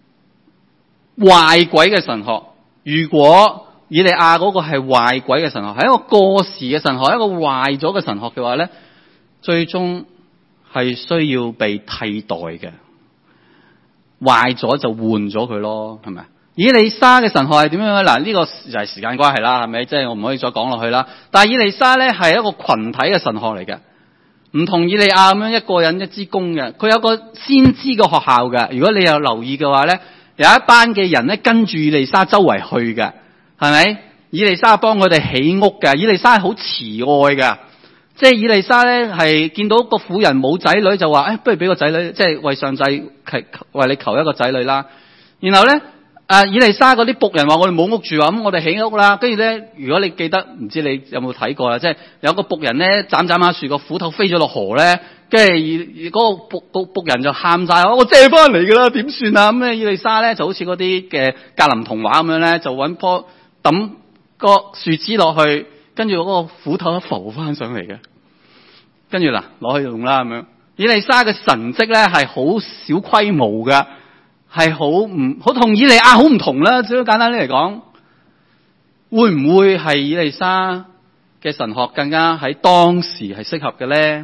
壞鬼嘅神學，如果以利亞嗰個係壞鬼嘅神學，係一個過時嘅神學，一個壞咗嘅神學嘅話咧，最終係需要被替代嘅。壞咗就換咗佢咯，係咪？以利沙嘅神學係點樣咧？嗱，呢個就係時間關係啦，係咪？即係我唔可以再講落去啦。但係以利沙咧係一個群體嘅神學嚟嘅， 唔同以利亞咁樣一個人一支公嘅，佢有個先知嘅學校嘅。如果你有留意嘅話咧，有一班嘅人咧跟住以利沙周圍去嘅，係咪？以利沙幫佢哋起屋嘅，以利沙係好慈愛嘅。即係以利沙咧係見到個婦人冇仔女就話，不如俾個仔女，即係為上帝為你求一個仔女啦。然後咧，以利沙嗰啲僕人話我哋冇屋住啊，咁我哋起屋啦。跟住咧，如果你記得，唔知你有冇睇過啦，即係有個僕人咧斬下樹，個斧頭飛咗落河咧，跟住嗰個僕人就喊晒，我借翻嚟噶啦，點算啊？咁咧以利沙咧就好似嗰啲嘅格林童話咁樣咧，就揾棵抌個樹枝落去，跟住嗰個斧頭一浮翻上嚟嘅。跟住嗱，攞去用啦咁樣。以利沙嘅神蹟咧係好小規模嘅，係好同以利亞好唔同啦。最簡單啲嚟講，會唔會係以利沙嘅神學更加喺當時係適合嘅咧？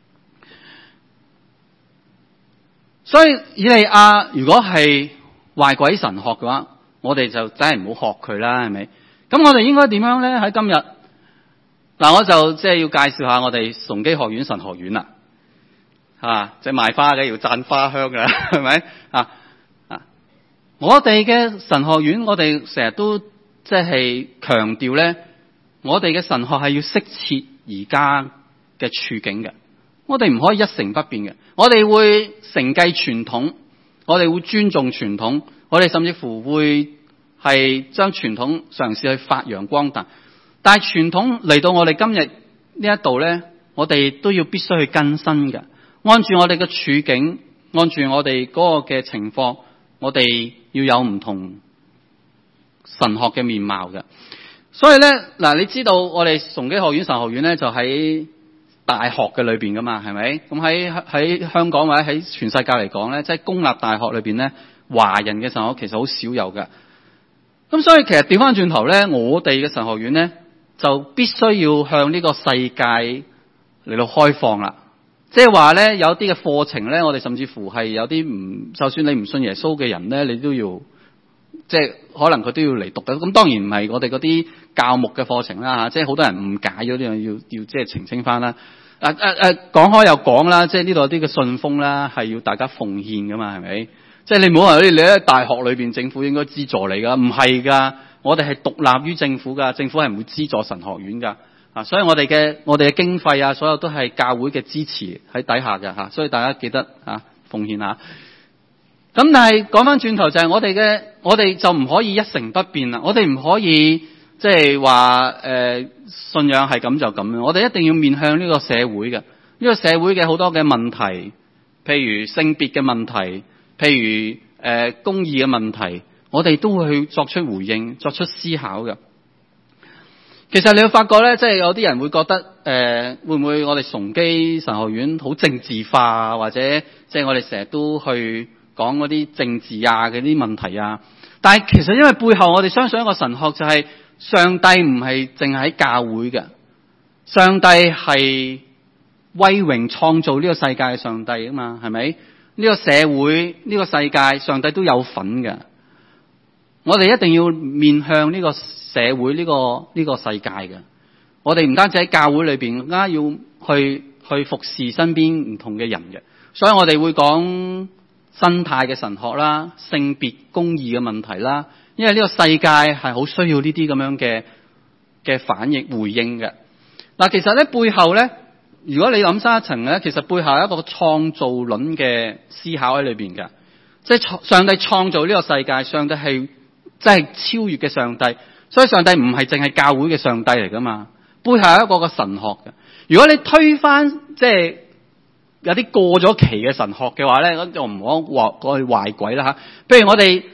所以以利亞如果係壞鬼神學嘅話，我哋就真係唔好學佢啦，係咪？咁我哋應該點樣咧？喺今日嗱，我就即係要介紹下我哋崇基學院神學院啦，即係賣花嘅要讚花香㗎，係咪？我哋嘅神學院，我哋成日都即係強調咧，我哋嘅神學係要適切而家嘅處境嘅，我哋唔可以一成不變嘅，我哋會承繼傳統，我哋會尊重傳統，我哋甚至乎會係將傳統嘗試去發揚光大。但係傳統嚟到我哋今日呢一度咧，我哋都要必須去更新嘅，按住我哋嘅處境，按住我哋嗰個嘅情況，我哋要有唔同神學嘅面貌嘅。所以咧嗱，你知道我哋崇基學院神學院咧就喺大學嘅裏邊噶嘛，係咪？咁喺香港或者喺全世界嚟講咧，即係公立大學裏邊咧，華人嘅神學其實好少有嘅。咁所以其實調翻轉頭咧，我哋嘅神學院咧就必須要向呢個世界嚟到開放啦。即係話咧，有啲嘅課程咧，我哋甚至乎係有啲就算你唔信耶穌嘅人咧，你都要即係可能佢都要嚟讀嘅。咁當然唔係我哋嗰啲教牧嘅課程啦嚇，即係好多人誤解咗呢樣，要即係澄清翻啦。講開又講啦，即係呢度有啲嘅信封啦，係要大家奉獻噶嘛，係咪？即係你唔好話你喺大學裏邊政府應該資助你噶，唔係噶，我哋係獨立於政府噶，政府係唔會資助神學院噶。所以我哋嘅經費啊，所有都係教會嘅支持喺底下嘅嚇，所以大家記得奉獻下。咁但係講翻轉頭就係我哋就唔可以一成不變啦，我哋唔可以即係話信仰係咁就咁樣，我哋一定要面向呢個社會嘅，呢個社會嘅好多嘅問題，譬如性別嘅問題，譬如公義嘅問題，我哋都會去作出回應，作出思考嘅。其實你會發覺咧，即係有啲人會覺得會唔會我哋崇基神學院好政治化，或者即係我哋成日都去講嗰啲政治啊嗰啲問題啊？但係其實因為背後我哋相信一個神學就係上帝唔係淨係喺教會嘅，上帝係威榮創造呢個世界嘅上帝啊嘛，係咪？呢個社會呢個世界上帝都有份嘅，我哋一定要面向呢個社會呢個世界嘅，我哋唔單止喺教會裏邊，更加要去服侍身邊唔同嘅人嘅。所以我哋會講生態嘅神學啦，性別公義嘅問題啦，因為呢個世界係好需要呢啲咁樣嘅反應回應嘅。嗱，其實咧背後咧，如果你諗深一層咧，其實背後有一個創造論嘅思考喺裏邊嘅，即係上帝創造呢個世界，上帝係即係超越嘅上帝。所以上帝唔係淨係教會嘅上帝嚟噶嘛，背後有一個神學嘅。如果你推翻即係有啲過咗期嘅神學嘅話咧，咁就唔好話佢壞鬼啦吓。譬如我哋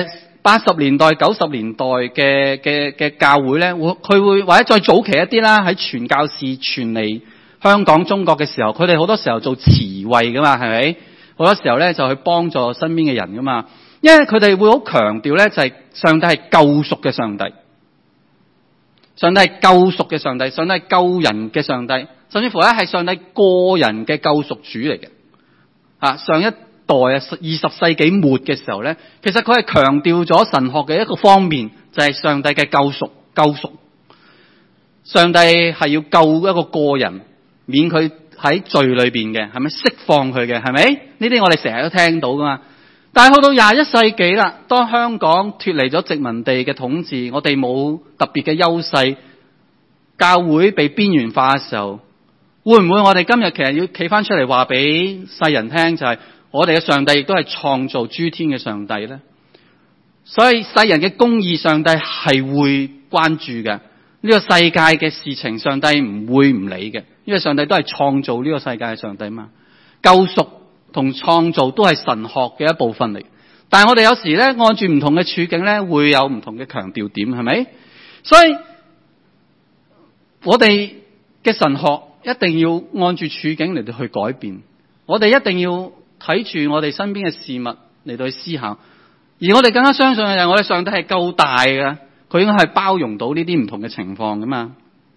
80年代、90年代嘅教會咧，佢會或者再早期一啲啦，喺傳教士傳嚟香港、中國嘅時候，佢哋好多時候做慈惠噶嘛，係咪？好多時候咧就去幫助身邊嘅人噶嘛，因為佢哋會好強調咧，就係上帝係救贖嘅上帝。上帝係救贖嘅上帝，上帝係救人嘅上帝，甚至乎咧係上帝個人嘅救贖主嚟嘅。上一代20世紀末嘅時候咧，其實佢係強調咗神學嘅一個方面，就係上帝嘅救贖。上帝係要救一個個人，免佢喺罪裏邊嘅，係咪釋放佢嘅？係咪？呢啲我哋成日都聽到噶嘛。但係去到21世紀啦，當香港脫離咗殖民地嘅統治，我哋冇特別嘅優勢，教會被邊緣化嘅時候，會唔會我哋今日其實要企翻出嚟話俾世人聽，就係我哋嘅上帝亦都係創造諸天嘅上帝呢？所以世人嘅公義，上帝係會關注嘅。呢個世界嘅事情，上帝唔會唔理嘅，因為上帝都係創造呢個世界嘅上帝嘛。救贖同創造都係神學嘅一部分嚟。但係我哋有時咧，按住唔同嘅處境咧，會有唔同嘅強調點，係咪？所以我哋嘅神學一定要按住處境嚟到去改變。我哋一定要睇住我哋身邊嘅事物嚟到去思考。而我哋更加相信嘅就係我哋上帝係夠大嘅。佢應該係包容到呢啲唔同嘅情況噶嘛。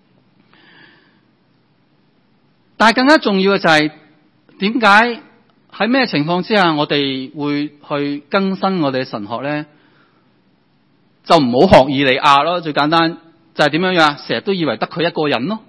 但係更加重要嘅就係點解喺咩情況之下我哋會去更新我哋嘅神學咧？就唔好學以利亞咯，最簡單就係點樣樣，成日都以為得佢一個人咯。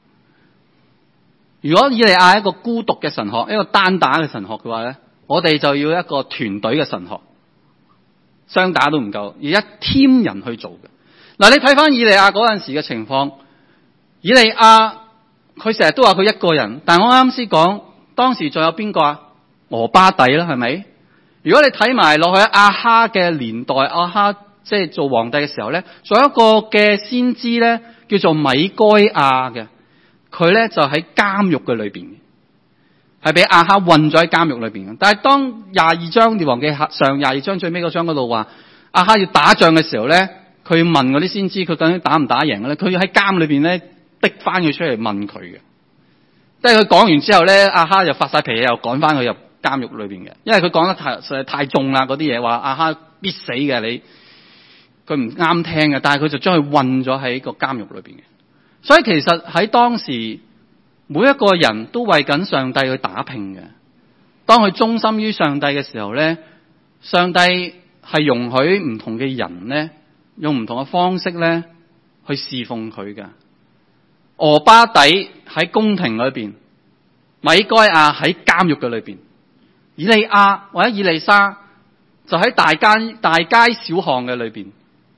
如果以利亞係一個孤獨嘅神學，一個單打嘅神學嘅話咧，我哋就要一個團隊嘅神學，雙打都唔夠，而一 team 人去做嘅。嗱，你睇翻以利亞嗰陣時嘅情況，以利亞佢成日都話佢一個人，但我啱先講當時仲有邊個啊？俄巴底啦，係咪？如果你睇埋落去亞哈嘅年代，亞哈即係做皇帝嘅時候咧，仲有一個嘅先知咧，叫做米該亞嘅，佢咧就喺監獄嘅裏邊，係俾亞哈困咗喺監獄裏邊嘅。但係當22章列王記上22章最尾嗰章嗰度話亞哈要打仗嘅時候咧，佢問嗰啲先知佢究竟打唔打贏嘅咧？佢要喺監裏邊咧逼翻佢出嚟問佢嘅。即係佢講完之後咧，亞哈就發晒脾氣，又趕翻佢入監獄裏邊嘅。因為佢講得實在太重啦，嗰啲嘢話亞哈必死嘅，你佢唔啱聽嘅。但係佢就將佢困咗喺個監獄裏邊嘅。所以其實喺當時，每一個人都為緊上帝去打拼嘅。當佢忠心於上帝嘅時候咧，上帝係容許唔同嘅人咧，用唔同嘅方式咧去侍奉佢嘅。俄巴底喺宮廷裏邊，米該亞喺監獄嘅裏邊，以利亞或者以利沙就喺大街小巷嘅裏邊。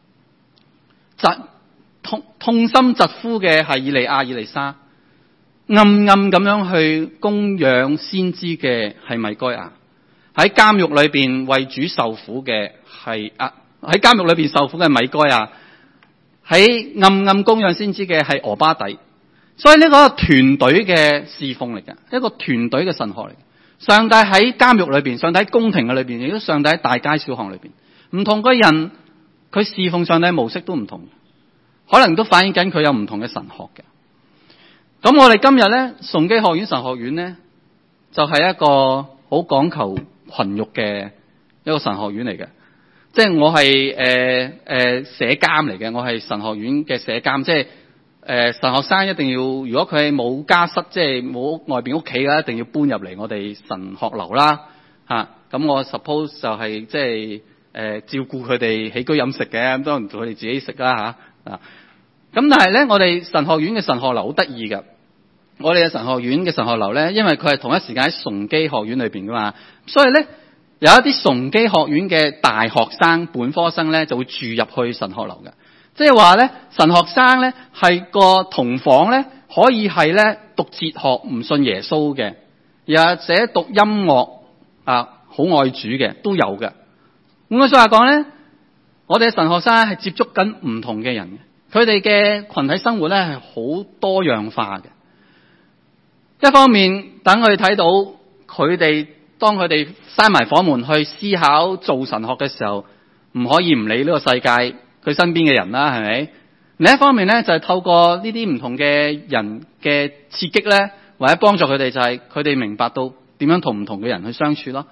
痛心疾呼嘅係以利亞、以利沙，暗暗咁樣去供養先知嘅係米該亞。喺監獄裏邊為主受苦嘅係喺監獄裏邊受苦嘅米該亞，喺暗暗供養先知嘅係俄巴底。所以呢個團隊嘅侍奉嚟嘅，一個團隊嘅神學嚟嘅。上帝喺監獄裏邊，上帝喺宮廷嘅裏邊，亦都上帝喺大街小巷裏邊。唔同嘅人，佢侍奉上帝模式都唔同，可能都反映緊佢有唔同嘅神學嘅。咁我哋今日咧，崇基學院神學院咧，就係一個好講求群育嘅一個神學院嚟嘅。即係我係社監嚟嘅，我係神學院嘅社監，即係神學生一定要，如果佢係冇家室，即係冇外邊屋企嘅，一定要搬入嚟我哋神學樓啦嚇。咁我 suppose 就係即係照顧佢哋起居飲食嘅，咁當然佢哋自己食啦嚇啊。咁但係咧，我哋神學院嘅神學樓好得意㗎。我哋嘅神學院嘅神學樓咧，因為佢係同一時間喺崇基學院裏邊噶嘛，所以咧有一啲崇基學院嘅大學生、本科生咧就會住入去神學樓嘅。即係話咧，神學生咧係個同房咧，可以係咧讀哲學唔信耶穌嘅，又或者讀音樂啊好愛主嘅都有嘅。換句說話講咧，我哋嘅神學生係接觸緊唔同嘅人嘅，佢哋嘅群體生活咧係好多樣化嘅。一方面等佢哋睇到佢哋當佢哋閂埋房門去思考做神學嘅時候，唔可以唔理呢個世界佢身邊嘅人啦，係咪？另一方面咧，就係透過呢啲唔同嘅人嘅刺激咧，或者幫助佢哋，就係佢哋明白到點樣同唔同嘅人去相處咯。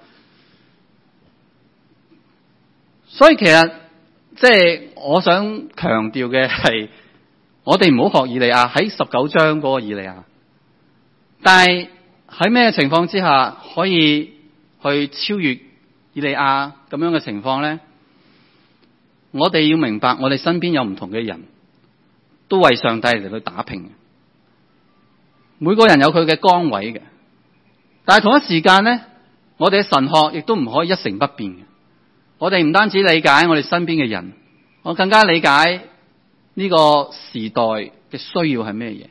所以其實即係我想強調嘅係，我哋唔好學以利亞喺19章嗰個以利亞，但係喺咩情況之下可以去超越以利亞咁樣嘅情況咧？我哋要明白，我哋身邊有唔同嘅人，都為上帝嚟去打拼。 每個人有佢嘅崗位嘅，但係同一時間咧，我哋嘅神學亦都唔可以一成不變嘅。我哋唔單止理解我哋身邊嘅人，我更加理解呢個時代嘅需要係咩嘢。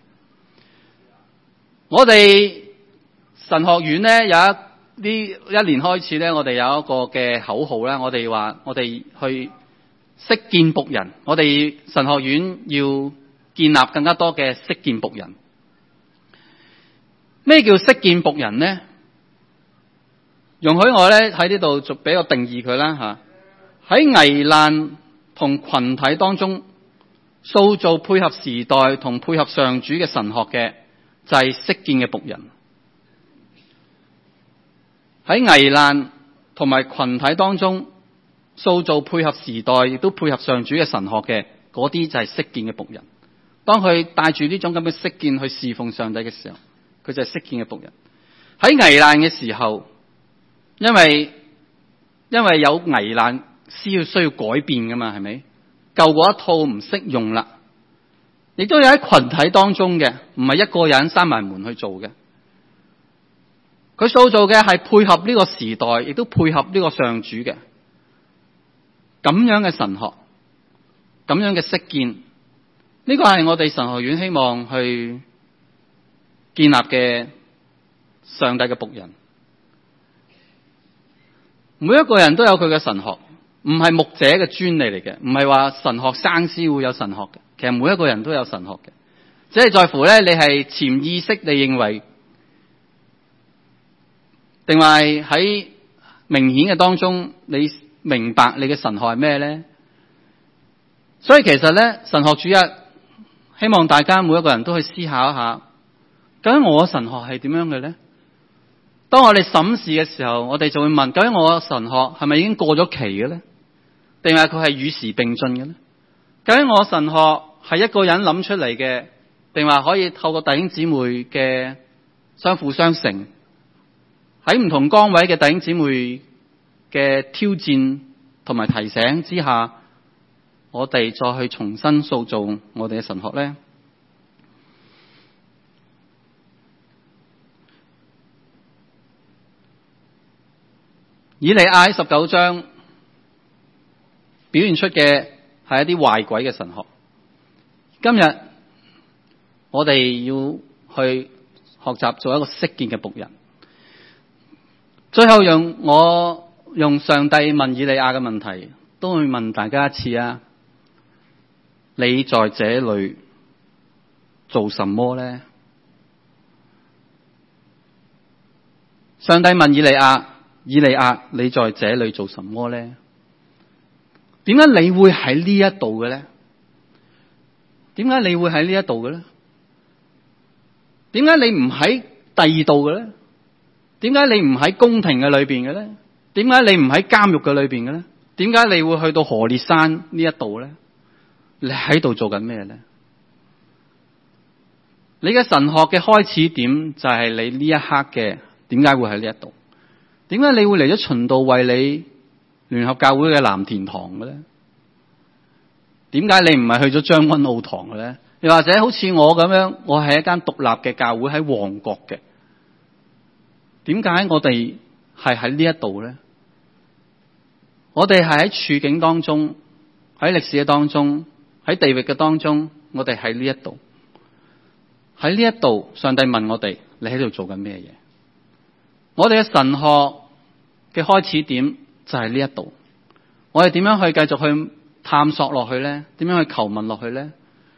我哋神學院咧呢一年開始咧，我哋有一個嘅口號咧，我哋話我哋去識見僕人，我哋神學院要建立更加多嘅識見僕人。咩叫識見僕人呢？容許我咧喺呢度就俾個定義佢啦吓。喺危難同群體當中塑造配合時代同配合上主嘅神學嘅，就係識見嘅僕人。喺危難同埋群體當中塑造配合時代亦都配合上主嘅神學嘅，嗰啲就係識見嘅僕人。當佢帶住呢種咁嘅識見去侍奉上帝嘅時候，佢就係識見嘅僕人。喺危難嘅時候，因為有危難需要改變噶嘛，係咪？舊嗰一套唔識用啦。亦都有喺群體當中嘅，唔係一個人閂埋門去做嘅。佢塑造嘅係配合呢個時代，亦都配合呢個上主嘅咁樣嘅神學，咁樣嘅識見。呢個係我哋神學院希望去建立嘅上帝嘅僕人。每一個人都有佢嘅神學，唔係牧者嘅專利嚟嘅，唔係話神學生先會有神學嘅。其實每一個人都有神學嘅，只係在乎咧你係潛意識你認為，定係喺明顯嘅當中你明白你嘅神學係咩咧？所以其實咧，神學主日希望大家每一個人都去思考一下，究竟我嘅神學係點樣嘅咧？當我哋審視嘅時候，我哋就會問：究竟我嘅神學係咪已經過咗期嘅咧？定係佢係與時並進嘅咧？究竟我神學係一個人諗出嚟嘅，定話可以透過弟兄姊妹嘅相輔相成，喺唔同崗位嘅弟兄姊妹嘅挑戰同埋提醒之下，我哋再去重新塑造我哋嘅神學咧？以利亞19章表現出嘅係一啲壞鬼嘅神學。今日我哋要去學習做一個識見嘅僕人。最後讓我用上帝問以利亞嘅問題，都會問大家一次啊！你在這裏做什麼呢？上帝問以利亞，你在這裏做什麼呢？點解你會喺呢一度嘅咧？點解你會喺呢一度嘅咧？點解你唔喺第二度嘅咧？點解你唔喺宮廷嘅裏邊嘅咧？點解你唔喺監獄嘅裏邊嘅咧？點解你會去到何烈山呢一度咧？你喺度做緊咩咧？你嘅神學嘅開始點就係你呢一刻嘅點解會喺呢一度？點解你會嚟咗循道衛理聯合教會嘅藍田堂嘅咧？點解你唔係去咗將軍澳堂嘅咧？又或者好似我咁樣，我係一間獨立嘅教會喺旺角嘅，點解我哋係喺呢一度咧？我哋係喺處境當中，喺歷史嘅當中，喺地域嘅當中，我哋喺呢一度。喺呢一度，上帝問我哋：你喺度做緊咩嘢？我哋嘅神學嘅開始點就係呢一度。我哋點樣去繼續去探索落去咧？點樣去求問落去咧？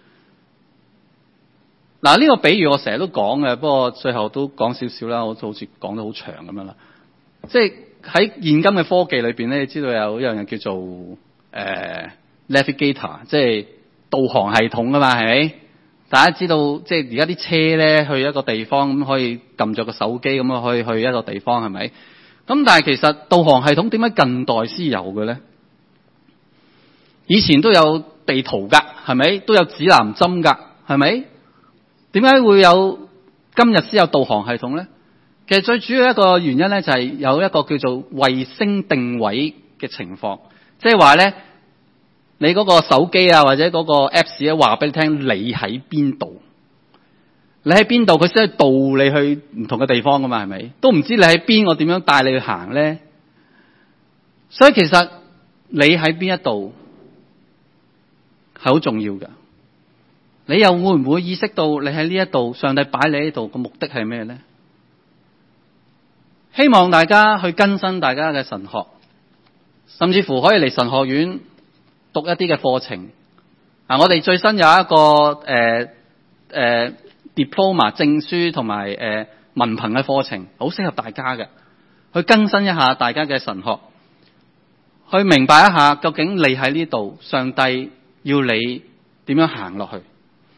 嗱，呢個比喻我成日都講嘅，不過最後都講少少啦。我好似講得好長咁樣啦。即係喺現今嘅科技裏邊咧，你知道有一樣嘢叫做navigator， 即係導航系統啊嘛，係咪？大家知道，即係而家啲車咧去一個地方咁，可以撳着個手機咁可以去一個地方，係咪？咁但係其實導航系統點解近代先有嘅咧？以前都有地圖噶，係咪？都有指南針噶，係咪？點解會有今日先有導航系統咧？其實最主要一個原因咧，就係有一個叫做衛星定位嘅情況，即係話咧，你嗰個手機啊或者嗰個 Apps 咧話俾你聽，你喺邊度？ 你喺邊度，佢先去導你去唔同嘅地方噶嘛，係咪？都唔知你喺邊，我點樣帶你去行咧？所以其實你喺邊一度係好重要嘅。你又會唔會意識到你喺呢一度，上帝擺你喺度個目的係咩咧？希望大家去更新大家嘅神學，甚至乎可以嚟神學院讀一啲嘅課程。我哋最新有一個diploma 證書同埋文憑嘅課程，好適合大家嘅，去更新一下大家嘅神學，去明白一下究竟你喺呢度，上帝要你點樣行落去。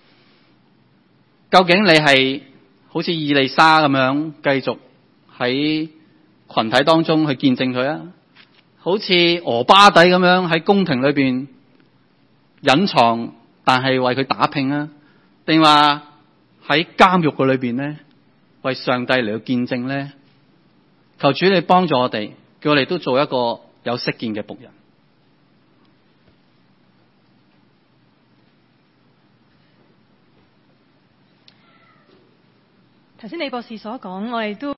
究竟你係好似以利沙咁樣繼續喺群體當中去見證佢啊？好似俄巴底咁樣喺宮廷裏邊隱藏，但係為佢打拼啊？定話喺監獄嘅裏邊咧，為上帝嚟到見證咧？求主你幫助我哋，叫我哋都做一個有識見嘅僕人。 頭先李博士所講，我哋都